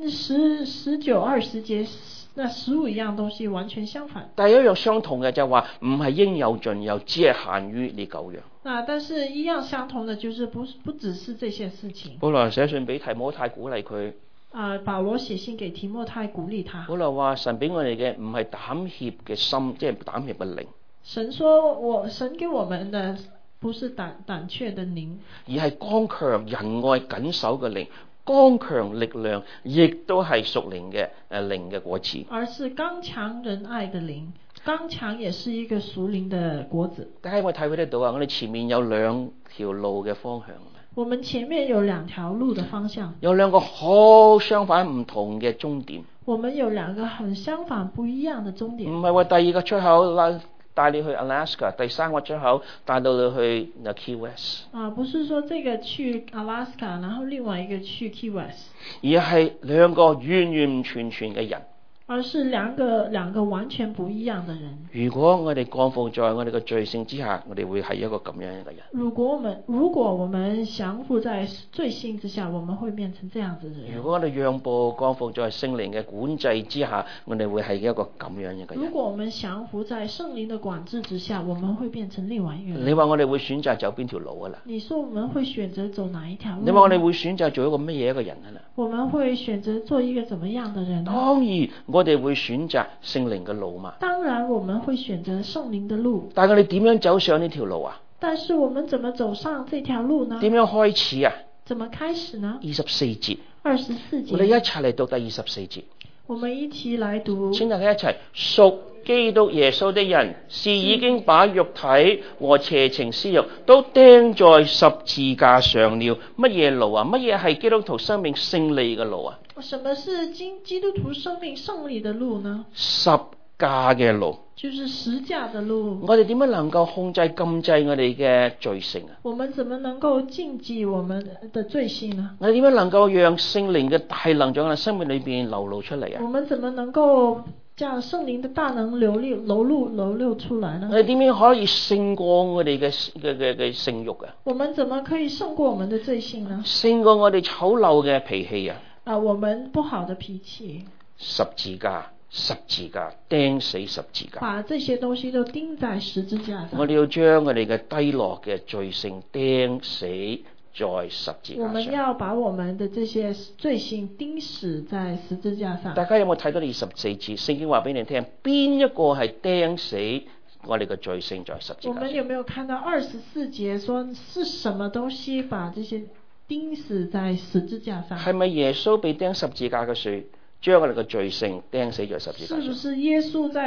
19、20節那15樣東西完全相反。 第一樣相同嘅就係話唔係應有盡有，只係限於呢9樣。 但是一樣相同的就是不只是這些事情。 保羅寫信俾提摩太鼓勵佢。 保羅寫信給提摩太鼓勵他。 保羅話神俾我哋嘅唔係膽怯嘅心，即係膽怯嘅靈。 神給我們的不是膽怯的靈，而係剛強仁愛謹守嘅靈，剛強力量亦都係屬靈嘅靈嘅果子。 而是剛強仁愛的靈，剛強也是一個屬靈的果子。 大家有冇睇得到啊？我哋前面有2條路嘅方向。 我們前面有2條路的方向， 有2個好相反唔同嘅終點。 我們有2個很相反不一樣的終點。 唔係話第2個出口帶你去 Alaska， 第3個出口帶到你去 Key West。 不是說這個去 Alaska， 然後另外一個去 Key West， 而係2個完完全全嘅人。 而是兩個完全不一樣的人。 如果我哋降服在我哋嘅罪性之下，我哋會係一個咁樣嘅人。 如果我們降服在罪性之下，我們會變成這樣子的人。 如果我哋讓步降服在聖靈嘅管制之下，我哋會係一個咁樣嘅人。 如果我們降服在聖靈的管制之下，我們會變成另外一個人。 你話我哋會選擇走邊條路啊啦？ 你說我們會選擇走哪一條路？ 你話我哋會選擇做一個乜嘢一個人啊啦？ 我們會選擇做一個怎麼樣的人呢？ 當然我哋會選擇聖靈嘅路嘛。 當然我們會選擇聖靈的路。 但係我哋點樣走上呢條路啊？ 但是我們怎麼走上這條路呢？ 點樣開始啊？ 怎麼開始呢 ？24節。 24節。 我哋一齊嚟讀第24節。 我們一起來讀。 請大家一齊，屬基督耶穌的人是已經把肉體和邪情私欲都釘在十字架上了。乜嘢路啊？乜嘢係基督徒生命勝利嘅路啊？ 什麼是基督徒生命勝利的路呢？ 十架嘅路， 就是十架的路。 我哋點樣能夠控制禁制我哋嘅罪性啊？ 我們怎麼能夠禁忌我們的罪性呢？ 我哋點樣能夠讓聖靈嘅大能在我哋生命裏邊流露出嚟啊？ 我們怎麼能夠將聖靈的大能流露出來呢？ 我哋點樣可以勝過我哋嘅性慾啊？ 我們怎麼可以勝過我們的罪性呢？ 勝過我哋醜陋嘅脾氣啊？ 我們不好的脾氣。 十字架釘死十字架， 把這些東西都釘在十字架上。 我哋要將我哋嘅低落嘅罪性釘死在十字架上。 我們要把我們的這些罪性釘死在十字架上。 大家有冇睇到24節？聖經話俾你聽，邊一個係釘死我哋嘅罪性在十字架上？ 我們有沒有看到24節說是什麼東西把這些釘死在十字架上？ 係咪耶穌被釘十字架嘅時，將我哋嘅罪性釘死在十字架上？ 是不是耶穌在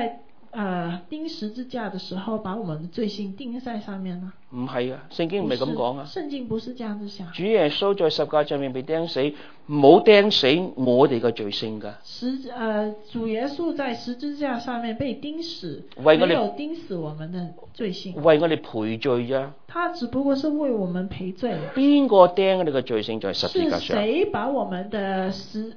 釘十字架的時候，把我們的罪性釘在上面呢？ 唔係啊，聖經唔係咁講啊。 聖經不是這樣子想。 主耶穌在十架上面被釘死，冇釘死我哋嘅罪性噶。 主耶穌在十字架上面被釘死， 為我哋沒有釘死我們的罪性， 為我哋賠罪啫。 他只不過是為我們賠罪。 邊個釘我哋嘅罪性在十字架上？ 是誰把我們的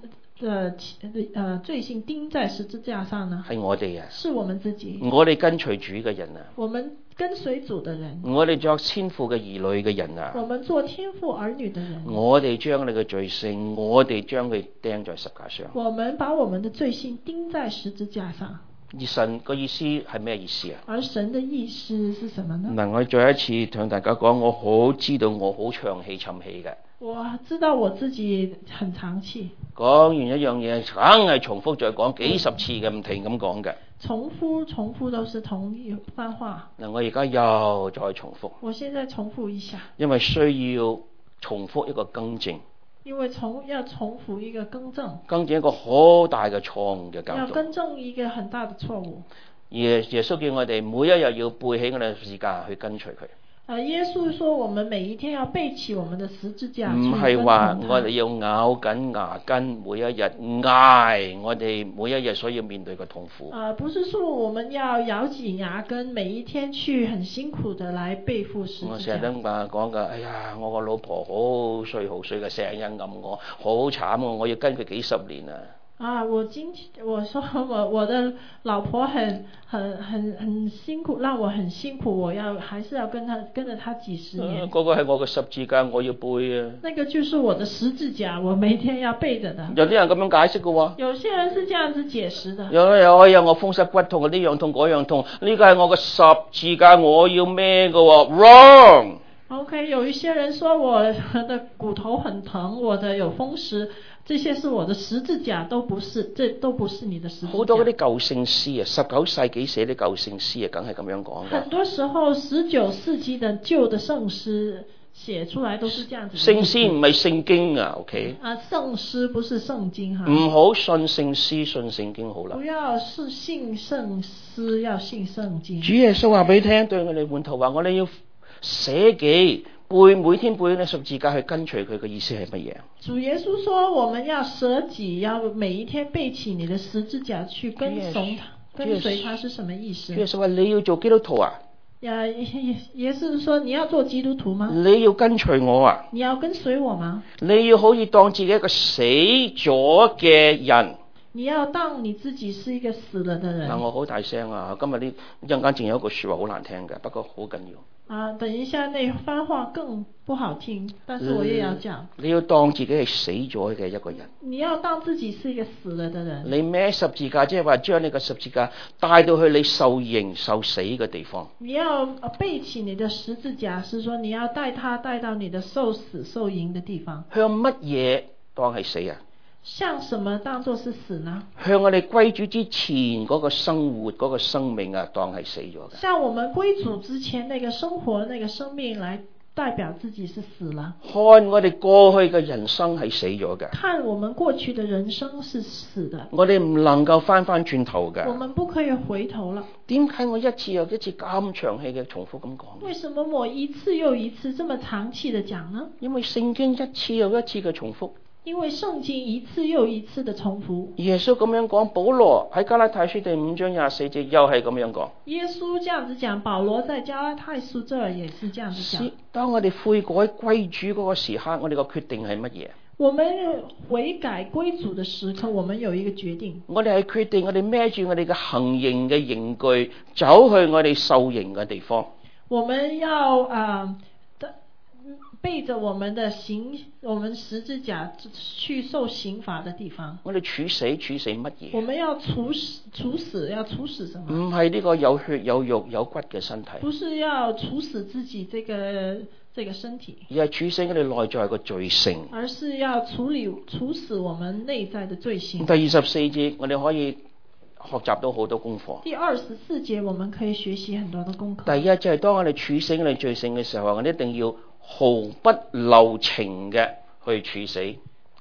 罪性釘在十字架上呢？ 係我哋啊， 是我們自己。 我哋跟隨主嘅人啊， 我們跟隨主的人， 我哋作天父嘅兒女嘅人啊， 我們做天父兒女的人， 我哋將你嘅罪性，我哋將佢釘在十架上。 我們把我們的罪性釘在十字架上。 而神個意思係咩意思啊？ 而神的意思是什麼呢？ 嗱，我再一次同大家講，我好知道我好長氣沉氣嘅。 我知道我自己很長氣。 講完一樣嘢，梗係重複再講幾十次嘅，唔停咁講嘅。 重複都是同一番話。 嗱，我而家又再重複。 我現在重複一下。 因為需要重複一個更正。 因為要重複一個更正。 更正一個好大嘅錯誤嘅教導。 要更正一個很大的錯誤。 耶穌叫我哋每一日要背起我哋十字架去跟隨佢。 耶穌說我們每一天要背起我們的十字架。 唔係話我哋要咬緊牙根，每一日捱我哋每一日所要面對嘅痛苦。 不是說我們要咬緊牙根，每一天去很辛苦的來背負十字架。我成日都講㗎，哎呀，我個老婆好衰嘅，成日暗我，好慘，我要跟佢幾十年啊！ 我說我的老婆很辛苦，讓我很辛苦，還是要跟着她幾十年。 嗰個係我嘅十字架，我要背啊。 那個就是我的十字架，我每天要背着的。 有啲人咁樣解釋嘅喎。 有些人是這樣子解釋的。 有我風濕骨痛，呢樣痛嗰樣痛，呢個係我嘅十字架，我要孭嘅喎。Wrong。 OK， 有一些人說我的骨頭很疼，我的有風濕。這些是我的十字架，都不是，這都不是你的十字架。 好多嗰啲舊聖詩啊，19世紀寫啲舊聖詩啊，梗係咁樣講嘅。 很多時候19世紀的舊的聖詩寫出來都是這樣子。 聖詩唔係聖經啊 ，OK？ 聖詩不是聖經哈。 唔好信聖詩，信聖經好啦。 不要是信聖詩，要信聖經。 主耶穌話俾你聽，對我哋門徒話，我哋要捨己。每天背呢十字架去跟隨佢嘅意思係乜嘢？ 主耶穌說我們要捨己，要每一天背起你的十字架去跟隨他是什麼意思？ 耶穌話你要做基督徒啊？ 耶穌說你要做基督徒嗎？ 你要跟隨我啊？ 你要跟隨我嗎？ 你要可以當自己一個死咗嘅人。 你要當你自己是一個死了的人。 我好大聲啊！今日呢一陣間仲有一句說話好難聽嘅，不過好緊要。 等一下那番話更不好聽，但是我也要講。 你要當自己係死咗嘅一個人。 你要當自己是一個死了的人。 你孭十字架，即係話將你個十字架帶到去你受刑受死嘅地方。 你要背起你的十字架，是說你要帶到你的受死受刑的地方。 向乜嘢當係死啊？ 向什麼當作是死呢？ 向我哋歸主之前嗰個生活嗰個生命啊，當係死咗嘅。 向我們歸主之前那個生活那個生命來代表自己是死了。 看我哋過去嘅人生係死咗嘅。 看我們過去的人生是死的。 我哋唔能夠翻轉頭嘅。 我們不可以回頭了。 點解我一次又一次咁長氣嘅重複咁講？ 為什麼我一次又一次這麼長氣的講呢？ 因為聖經一次又一次嘅重複。 因為聖經一次又一次的重複。 耶穌咁樣講，保羅喺加拉太書第5章24節又係咁樣講。 耶穌這樣子講，保羅在加拉太書這兒也是這樣子講。 當我哋悔改歸主嗰個時刻，我哋個決定係乜嘢？ 我們悔改歸主的時刻，我們有一個決定。我哋係決定，我哋孭住我哋嘅行刑嘅刑具，走去我哋受刑嘅地方。我們要背着我們十字架去受刑罰的地方。我哋處死乜嘢？我們要處死，要處死什麼？唔係呢個有血有肉有骨嘅身體。不是要處死自己這個身體，而係處死我哋內在個罪性。而是要處死我們內在的罪性。第24節我哋可以學習到好多功課。第24節我們可以學習很多的功課。第一就係當我哋處死我哋罪性嘅時候，我哋一定要毫不留情嘅去處死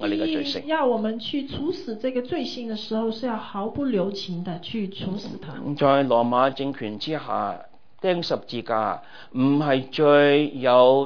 我哋嘅罪性。 要我們去處死這個罪性的時候，是要毫不留情的去處死它。 在羅馬政權之下，釘十字架唔係最有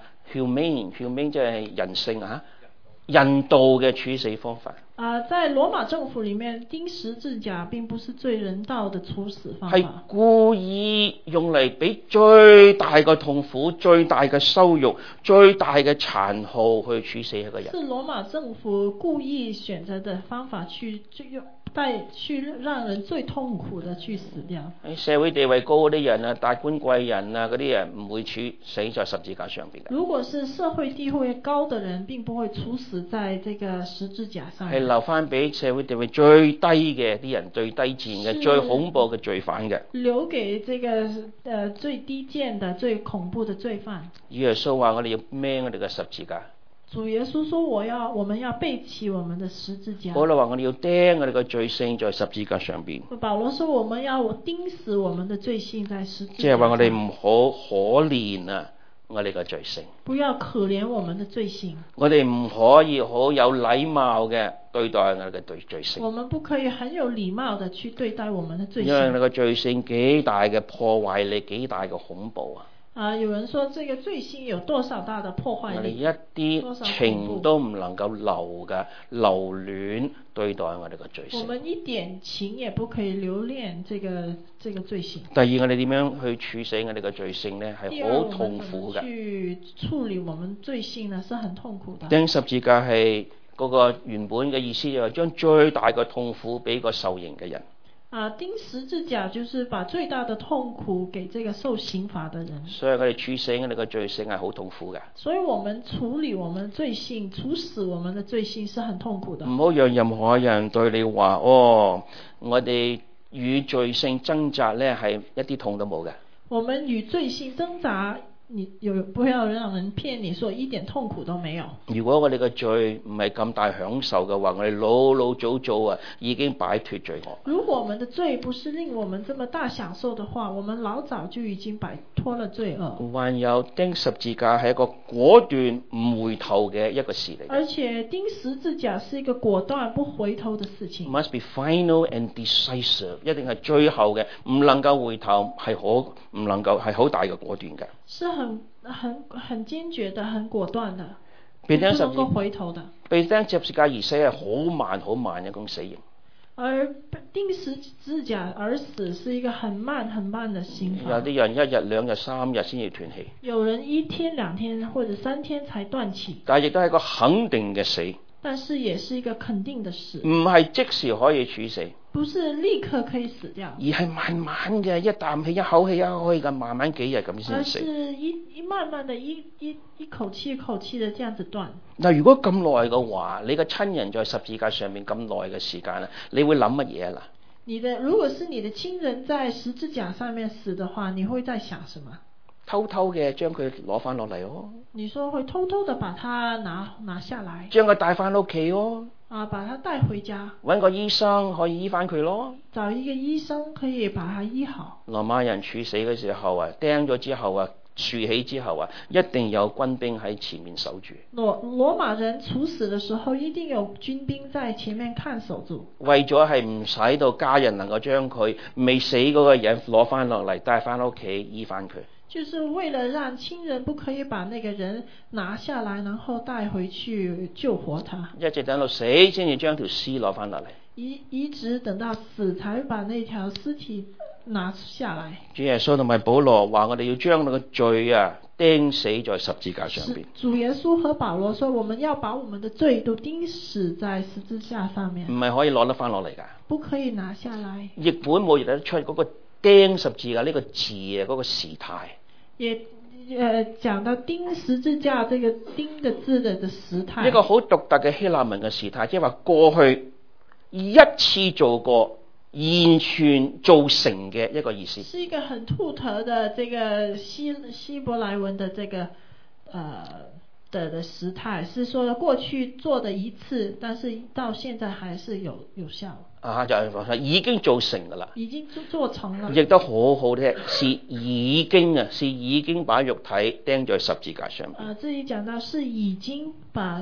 humane 即係人性人道嘅處死方法。 在羅馬政府裡面，釘十字架並不是最人道的處死方法， 係故意用嚟俾最大嘅痛苦、最大嘅羞辱、最大嘅殘酷去處死一個人。 是羅馬政府故意選擇的方法去讓人最痛苦的去死掉。 喺社會地位高嗰啲人達官貴人嗰啲人唔會處死在十字架上邊嘅。 如果是社會地位高的人，並不會處死在這個十字架上面。 係留翻俾社會地位最低嘅啲人、最低賤嘅、最恐怖嘅罪犯嘅。 留給這個最低賤的、最恐怖的罪犯。 耶穌話：我哋要孭我哋嘅十字架。 主耶穌說：我們要背起我們的十字架。 保羅話：我哋要釘我哋嘅罪性在十字架上邊。 保羅說：我們要釘死我們的罪性在十字架上。 即係話我哋唔好可憐我哋嘅罪性。 不要可憐我們的罪性。 我哋唔可以好有禮貌嘅對待我哋嘅罪性。 我們不可以很有禮貌的去對待我們的罪性。 因為你嘅罪性幾大嘅破壞力，幾大嘅恐怖有人說這個罪性有多少大的破壞力？ 我哋一啲情都唔能夠留戀對待我哋嘅罪性。 我們一點情也不可以留戀這個罪性。 第二，我哋點樣去處死我哋嘅罪性呢？係好痛苦嘅。 去處理我們罪性呢，是很痛苦的。 釘十字架係嗰個原本嘅意思，就係將最大嘅痛苦俾個受刑嘅人。 釘十字架就是把最大的痛苦給這個受刑罰的人。 所以我哋處死我哋嘅罪性係好痛苦嘅。 所以我們處理我們罪性、處死我們的罪性是很痛苦的。 唔好讓任何人對你話：我哋與罪性掙扎呢係一啲痛都冇嘅。 我們與罪性掙扎。不要讓人騙你說一點痛苦都沒有。如果我哋嘅罪唔係咁大享受嘅話，我哋老早已經擺脫罪惡。 如果我們的罪不是令我們這麼大享受的話，我們老早就已經擺脫了罪惡。 還有釘十字架係一個果斷唔回頭嘅一個事嚟。 而且釘十字架是一個果斷不回頭的事情。 Must be final and decisive， 一定係最後嘅，唔能夠回頭，係好大嘅果斷嘅。 是很堅決的，很果斷的， 不能夠回頭的。 被釘十字架而死係好慢一種死刑。 而釘十字架而死是一個很慢的刑罰。 有啲人1日、2日、3日先至斷氣。 有人1天、2天或者3天才斷氣。 但係亦都係一個肯定嘅死。 但是也是一個肯定的死。 唔係即時可以處死。 不是立刻可以死掉， 而係慢慢嘅，一啖氣一口氣咁慢慢幾日咁先死。 而是慢慢的一口氣一口氣的這樣子斷。 嗱，如果咁耐嘅話，你嘅親人在十字架上面咁耐嘅時間，你會諗乜嘢啦？ 如果是你的親人在十字架上面死的話，你會在想什麼？ 偷偷嘅將佢攞翻落嚟哦。 你說會偷偷的把它拿下來， 將佢帶翻屋企哦。 把它帶回家， 揾個醫生可以醫翻佢咯。 找一個醫生可以把它醫好。 羅馬人處死嘅時候釘咗之後豎起之後一定有軍兵喺前面守住。 羅馬人處死的時候，一定有軍兵在前面看守住。 為咗係唔使到家人能夠將佢未死嗰個人攞翻落嚟帶翻屋企醫翻佢。 就是為了讓親人不可以把那個人拿下來，然後帶回去救活他。 一直等到死先至將條屍攞翻落嚟。 一直等到死才把那條屍體拿下來。 主耶穌同埋保羅話：我哋要將你個罪釘死在十字架上邊。 主耶穌和保羅說：我們要把我們的罪都釘死在十字架上面。 唔係可以攞得翻落嚟噶。 不可以拿下來。譯本冇譯得出嗰個釘十字架呢個字嗰個時態。 也講到釘十字架這個釘的字的時態， 一個好獨特嘅希臘文嘅時態，即係話過去一次做過完全做成嘅一個意思。 是一個很獨特的這個希伯來文的這個的時態，是說過去做的一次，但是到現在還是有效。 就係已經做成噶啦， 已經做成了， 亦都好好聽，是已經把肉體釘在十字架上面。 這裡講到是已經把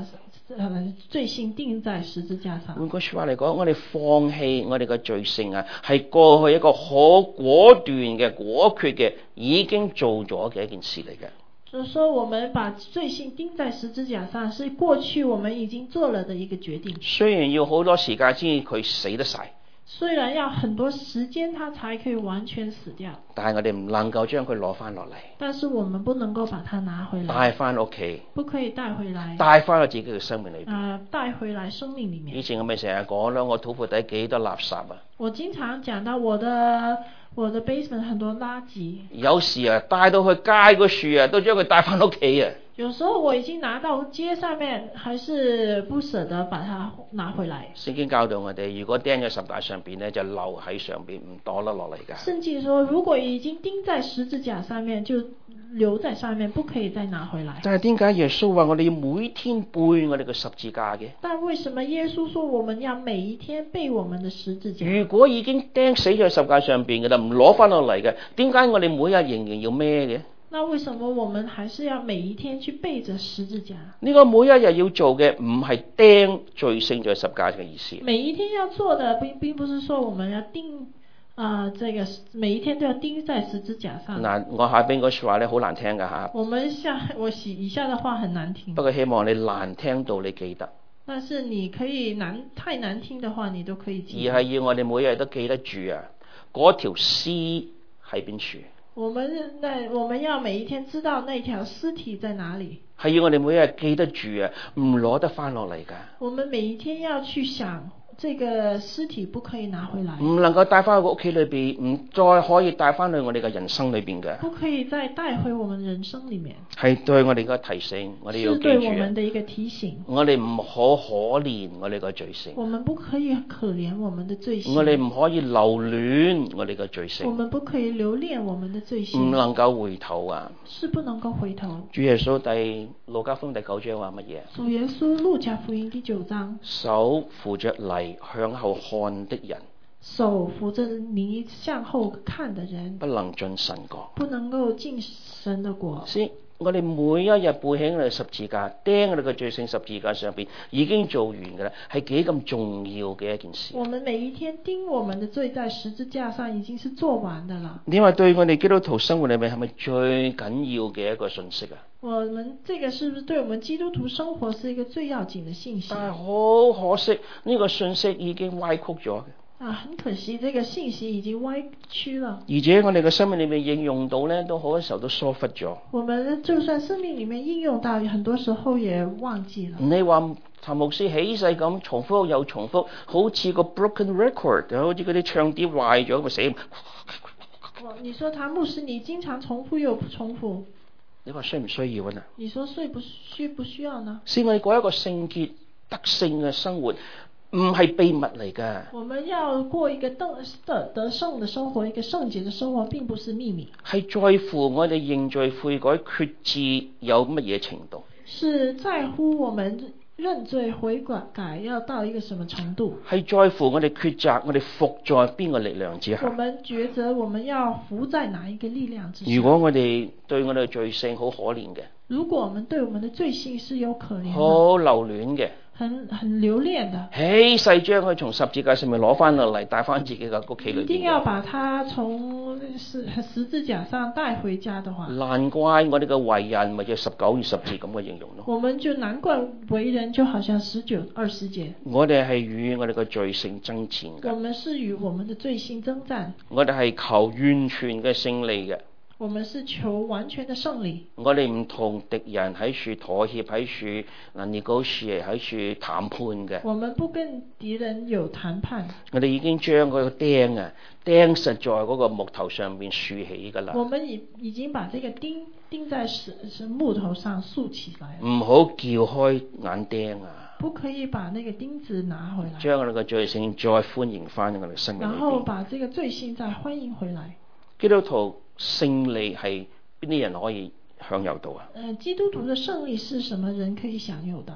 罪性釘在十字架上。 換句説話嚟講，我哋放棄我哋嘅罪性啊，係過去一個好果斷嘅、果決嘅，已經做咗嘅一件事嚟嘅。 就是說，我們把罪性釘在十字架上，是過去我們已經做了的一個決定。 雖然要好多時間先至佢死得晒， 雖然要很多時間，它才可以完全死掉， 但係我哋唔能夠將佢攞翻落嚟， 但是我們不能夠把它拿回來， 帶翻屋企， 不可以帶回來， 帶翻到自己嘅生命裏邊。 帶回來生命裡面。 以前我咪成日講啦，我土庫底幾多垃圾啊！ 我經常講到我的 basement 很多垃圾， 有時啊帶到去街個樹啊，都將佢帶翻屋企啊！ 有時候我已經拿到街上面，還是不捨得把它拿回來。 聖經教導我哋，如果釘喺十架上邊咧，就留喺上邊，唔墮得落嚟㗎。 聖經說，如果已經釘在十字架上面，就留在上面，不可以再拿回來。 但係點解耶穌話我哋要每天背我哋嘅十字架嘅？ 但為什麼耶穌說我們要每一天背我們的十字架？ 如果已經釘死喺十架上邊嘅啦，唔攞翻落嚟嘅，點解我哋每日仍然要孭嘅？ 那為什麼我們還是要每一天去背着十字架？ 呢個每一日要做嘅唔係釘罪性在十架嘅意思。 每一天要做的並不是說我們要釘這個每一天都要釘在十字架上。 嗱，我下邊嗰説話咧好難聽㗎嚇。 我以下的話很難聽。 不過希望你難聽到你記得。 但是你可以太難聽的話，你都可以記得。 而係要我哋每日都記得住啊，嗰條屍喺邊處。 我們要每一天知道那條屍體在哪裡。 係要我哋每日記得住啊，唔攞得翻落嚟㗎。 我們每一天要去想，這個屍體不可以拿回來。 唔能夠帶翻去屋企裏邊，唔再可以帶翻去我哋嘅人生裏邊嘅。 不可以再帶回我們人生裡面。 係對我哋嘅提醒，我哋要記住。 是對我們的一個提醒。 我哋唔可憐我哋嘅罪性。 我們不可以可憐我們的罪性。 我哋唔可以留戀我哋嘅罪性。 我們不可以留戀我們的罪性。 唔能夠回頭啊！ 是不能夠回頭。 主耶穌路加福音第9章話乜嘢？ 主耶穌路加福音第9章。 手扶着犁向後看的人， 手扶着犁向後看的人， 不能進神國。 不能夠進神的國。 先，我哋每一日背起我哋十字架，釘我哋嘅罪性十字架上邊，已經做完㗎啦，係幾咁重要嘅一件事。 我們每一天釘我們的罪在十字架上，已經是做完的了。 你話對我哋基督徒生活裏面係咪最緊要嘅一個信息啊？ 我們這個是不是對我們基督徒生活是一個最要緊的信息？ 但係好可惜，呢個信息已經歪曲咗。 很可惜，這個信息已經歪曲了。 而且我哋嘅生命裏面應用到呢，都好多時候都疏忽咗。 我們就算生命裏面應用到，很多時候也忘記了。 你話譚牧師起勢咁重複又重複，好似個 broken record，好似嗰啲唱碟壞咗咪死。 你說譚牧師，你經常重複又重複， 你話需唔需要啊？ 你說需不需要呢？ 先我哋過一個聖潔得勝嘅生活，唔係秘密嚟㗎。 我們要過一個得勝的生活，一個聖潔的生活，並不是秘密。 係在乎我哋認罪悔改決志有乜嘢程度？ 是在乎我們認罪悔改要到一個什麼程度？ 係在乎我哋抉擇，我哋服在邊個力量之下？ 我們抉擇我們要服在哪一個力量之下？ 如果我哋對我哋罪性好可憐嘅， 如果我們對我們的罪性是有可憐的， 好留戀嘅， 很留戀的， 起勢將佢從十字架上面攞翻落嚟，帶翻自己嘅屋企裏邊。 一定要把它從十字架上帶回家的話， 難怪我哋嘅為人咪就19、20節咁嘅形容咯。 我們就難怪為人就好像19、20節。 我哋係與我哋嘅罪性爭戰嘅。 我們是與我們的罪性爭戰。 我哋係求完全嘅勝利嘅。 我們是求完全的勝利。 我哋唔同敵人喺處妥協，喺處negotiate，喺處談判嘅。 我們不跟敵人有談判。 我哋已經將嗰個釘釘實在嗰個木頭上面豎起㗎啦。 我們已經把這個釘在木頭上豎起來。 唔好撬開眼釘啊！ 不可以把那個釘子拿回來。 將我哋嘅罪性再歡迎翻我哋生命裏邊。 然後把這個罪性再歡迎回來。 基督徒勝利係邊啲人可以享有到啊？ 基督徒的勝利是什麼人可以享有的？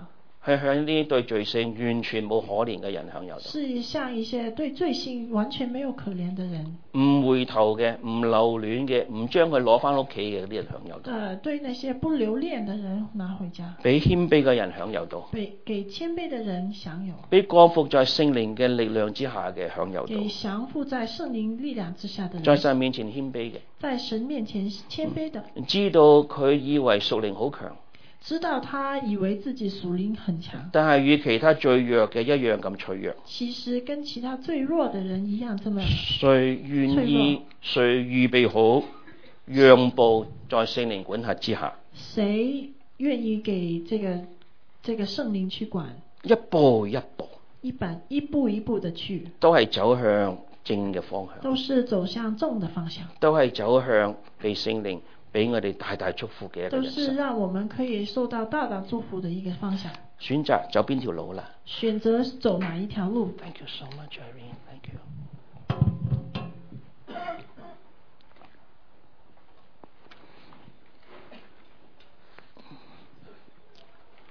係向呢啲對罪性完全冇可憐嘅人享有到。 是向一些對罪性完全沒有可憐的人， 唔回頭嘅、唔留戀嘅、唔將佢攞翻屋企嘅啲人享有到。 對那些不留戀的人拿回家， 俾謙卑嘅人享有到。 給謙卑的人享有， 俾降服在聖靈嘅力量之下嘅享有到。 給降服在聖靈力量之下的人， 在神面前謙卑嘅， 在神面前謙卑的， 知道佢以為屬靈好強， 知道他以為自己屬靈很強， 但係與其他最弱嘅一樣咁脆弱。 其實跟其他最弱的人一樣這麼誰願意、誰預備好讓步在聖靈管轄之下？ 誰願意給這個聖靈去管？ 一步一步， 一步一步的去， 都係走向正嘅方向， 都是走向正的方向， 都係走向被聖靈俾我哋大大祝福嘅一個都人生。 是讓我們可以受到大大祝福的一個方向。 選擇走邊條路啦？ 選擇走哪一條路？ Thank you so much, Irene. Thank you.